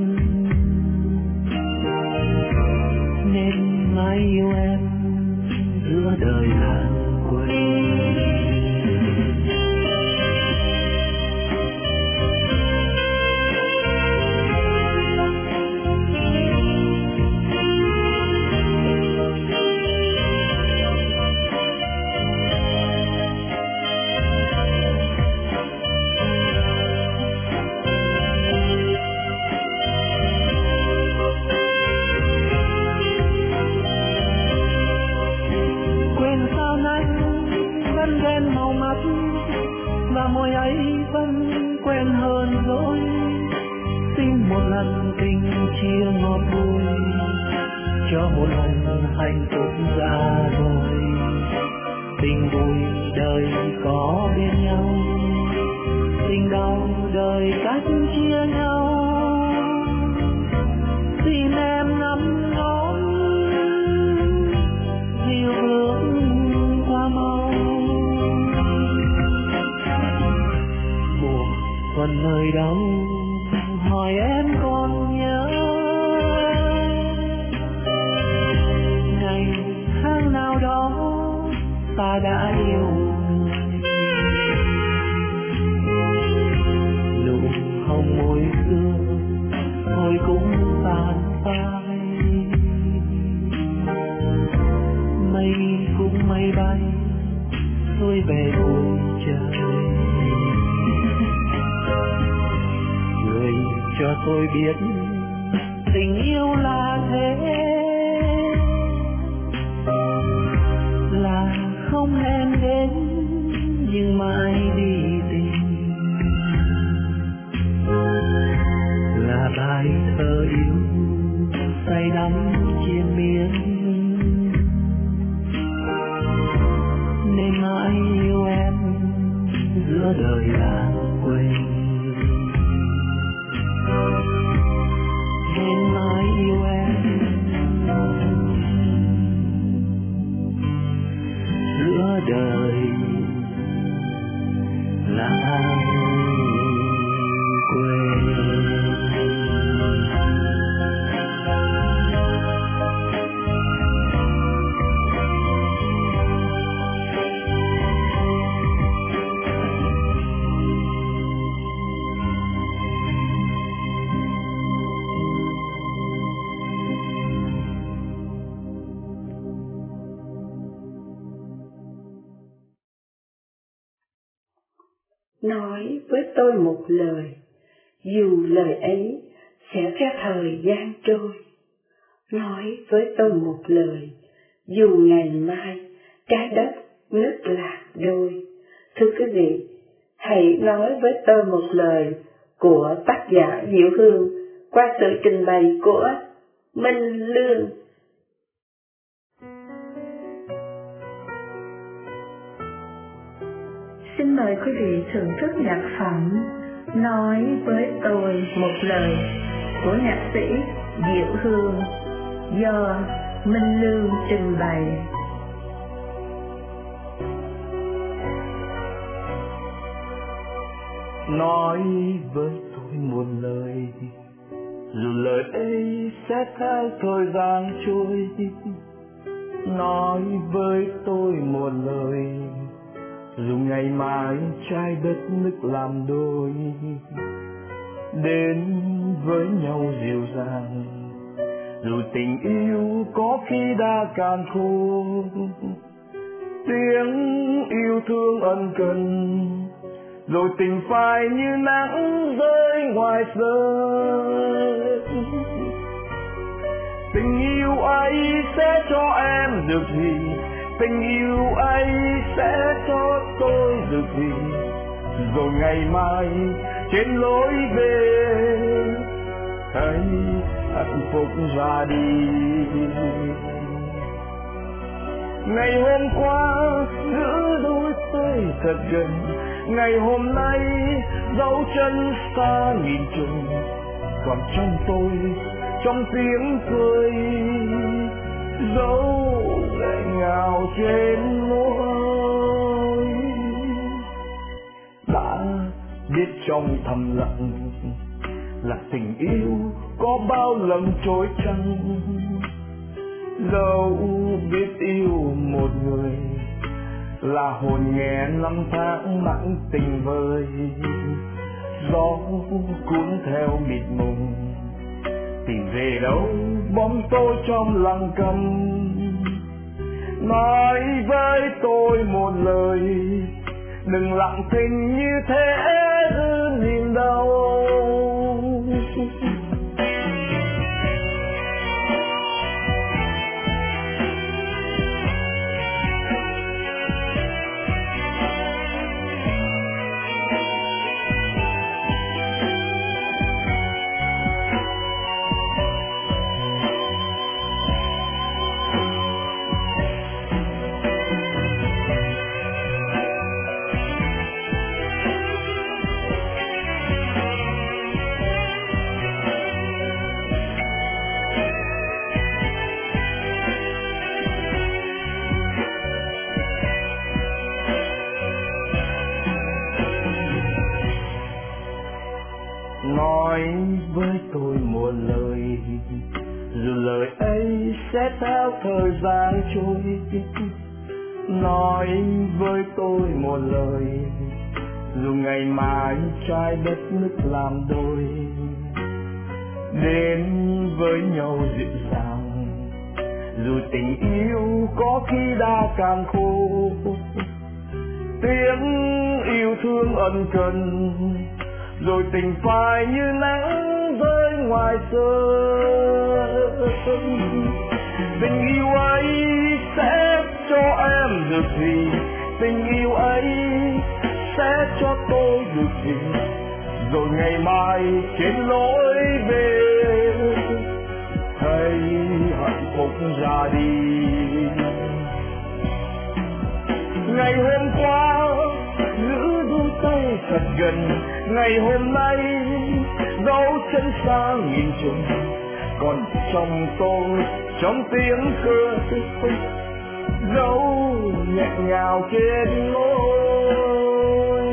nên mãi yêu em giữa đời lãng quên. Và môi ấy vẫn quen hơn dối. Xin một lần tình chia ngọt bùi, cho một lần hạnh phúc ra rồi. Tình vui đời có bên nhau, tình đau đời cách chia nhau. Xin em nắm ngón dìu bước qua mau. Xuân nơi đâu hỏi em còn nhớ, ngày tháng nào đó ta đã yêu người. Nụ hồng môi xưa thôi cũng tàn phai, tung mây bay xuôi về cuối trời. Người cho tôi biết tình yêu là thế, là không hẹn đến nhưng mãi đi tìm, là bài thơ yêu say đắm triền miên, nên mãi yêu em giữa đời lãng quên, nên mãi yêu em giữa đời lãng quên. Nói với tôi một lời, dù lời ấy sẽ theo thời gian trôi. Nói với tôi một lời, dù ngày mai trái đất nứt lạc đôi. Thưa quý vị, hãy nói với tôi một lời của tác giả Diệu Hương qua sự trình bày của Minh Lương. Xin mời quý vị thưởng thức nhạc phẩm Nói với tôi một lời của nhạc sĩ Diệu Hương do Minh Lương trình bày. Nói với tôi một lời, dù lời ấy sẽ theo thời gian trôi. Nói với tôi một lời, dù ngày mai trái đất nứt làm đôi. Đến với nhau dịu dàng, dù tình yêu có khi đã cạn khô. Tiếng yêu thương ân cần, rồi tình phai như nắng rơi ngoài trời. Tình yêu ấy sẽ cho em được gì, tình yêu ấy sẽ cho tôi được gì, rồi ngày mai trên lối về thấy hạnh phúc ra đi. Ngày hôm qua giữ đôi tay thật gần, ngày hôm nay dấu chân xa nghìn trùng, còn trong tôi trong tiếng cười dấu nghẹn ngào trên môi. Đã biết trong thầm lặng là tình yêu có bao lần trôi trăng, dẫu biết yêu một người là hồn nghe năm tháng nặng tình vơi. Gió cuốn theo mịt mùng tìm về đâu bóng tôi trong lặng câm. Nói với tôi một lời, đừng lặng thinh như thế niềm đau. Nói với tôi một lời, dù lời ấy sẽ theo thời gian trôi. Nói với tôi một lời, dù ngày mai trái đất nứt làm đôi. Đến với nhau dịu dàng, Dù tình yêu có khi đã càng khô, tiếng yêu thương ân cần, rồi tình phai như nắng rơi ngoài sân. Tình yêu ấy sẽ cho em được gì, tình yêu ấy sẽ cho tôi được gì, rồi ngày mai trên lối về thấy hạnh phúc ra đi. Ngày hôm qua giữ đôi tay thật gần, ngày hôm nay dấu chân xa nghìn trùng, còn trong tôi trong tiếng cười dấu nghẹn ngào trên môi.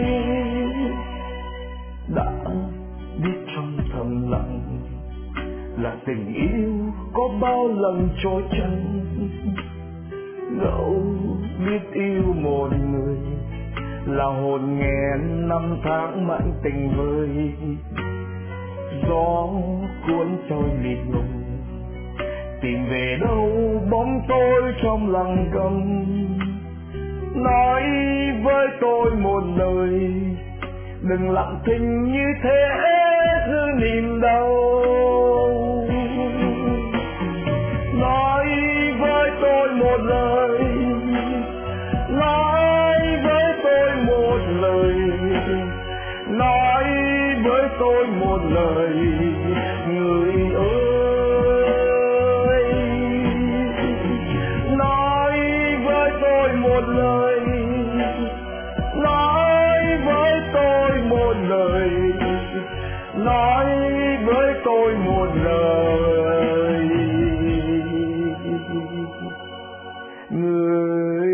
Đã biết trong thầm lặng là tình yêu có bao lần trôi chân, dẫu biết yêu một người là hồn nghẹn năm tháng mặn tình vơi. Gió cuốn trôi mịt mùng, tìm về đâu bóng tôi trong lòng gầm. Nói với tôi một lời, đừng lặng thinh như thế giữ niềm đau. Nói với tôi một lời, nói với tôi một lời, nói với tôi một lời, người ơi. Nói với tôi một lời, nói với tôi một lời, nói với tôi một lời, người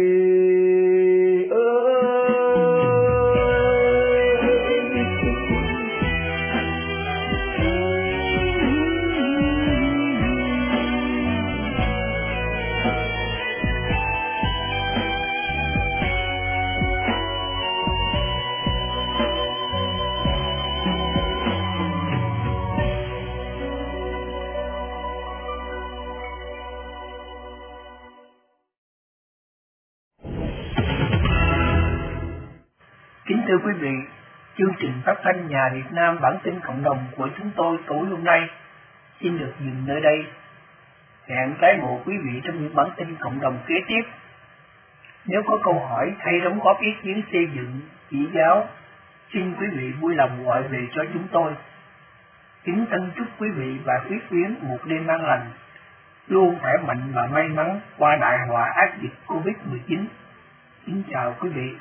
Kính thưa quý vị, chương trình phát thanh Nhà Việt Nam bản tin cộng đồng của chúng tôi tối hôm nay xin được dừng nơi đây. Hẹn tái ngộ quý vị trong những bản tin cộng đồng kế tiếp. Nếu có câu hỏi hay đóng góp ý kiến xây dựng, chỉ giáo, xin quý vị vui lòng gọi về cho chúng tôi. Kính thân chúc quý vị và quý quyến một đêm an lành, luôn khỏe mạnh và may mắn qua đại họa ác dịch covid mười chín. Kính chào quý vị.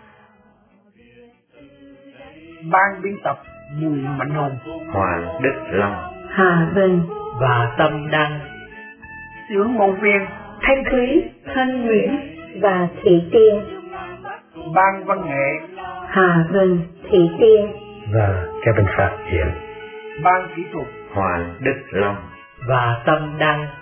Ban biên tập Bùi Mạnh Hùng, Hoàng Đức Long, Hà Vinh và Tâm Đăng. Xướng ngôn viên Thanh Thúy, Thanh Nguyễn và Thị Tiên. Ban văn nghệ Hà Vinh, Thị Tiên và Kevin Phạm Hiển. Ban kỹ thuật Hoàng Đức Long và Tâm Đăng.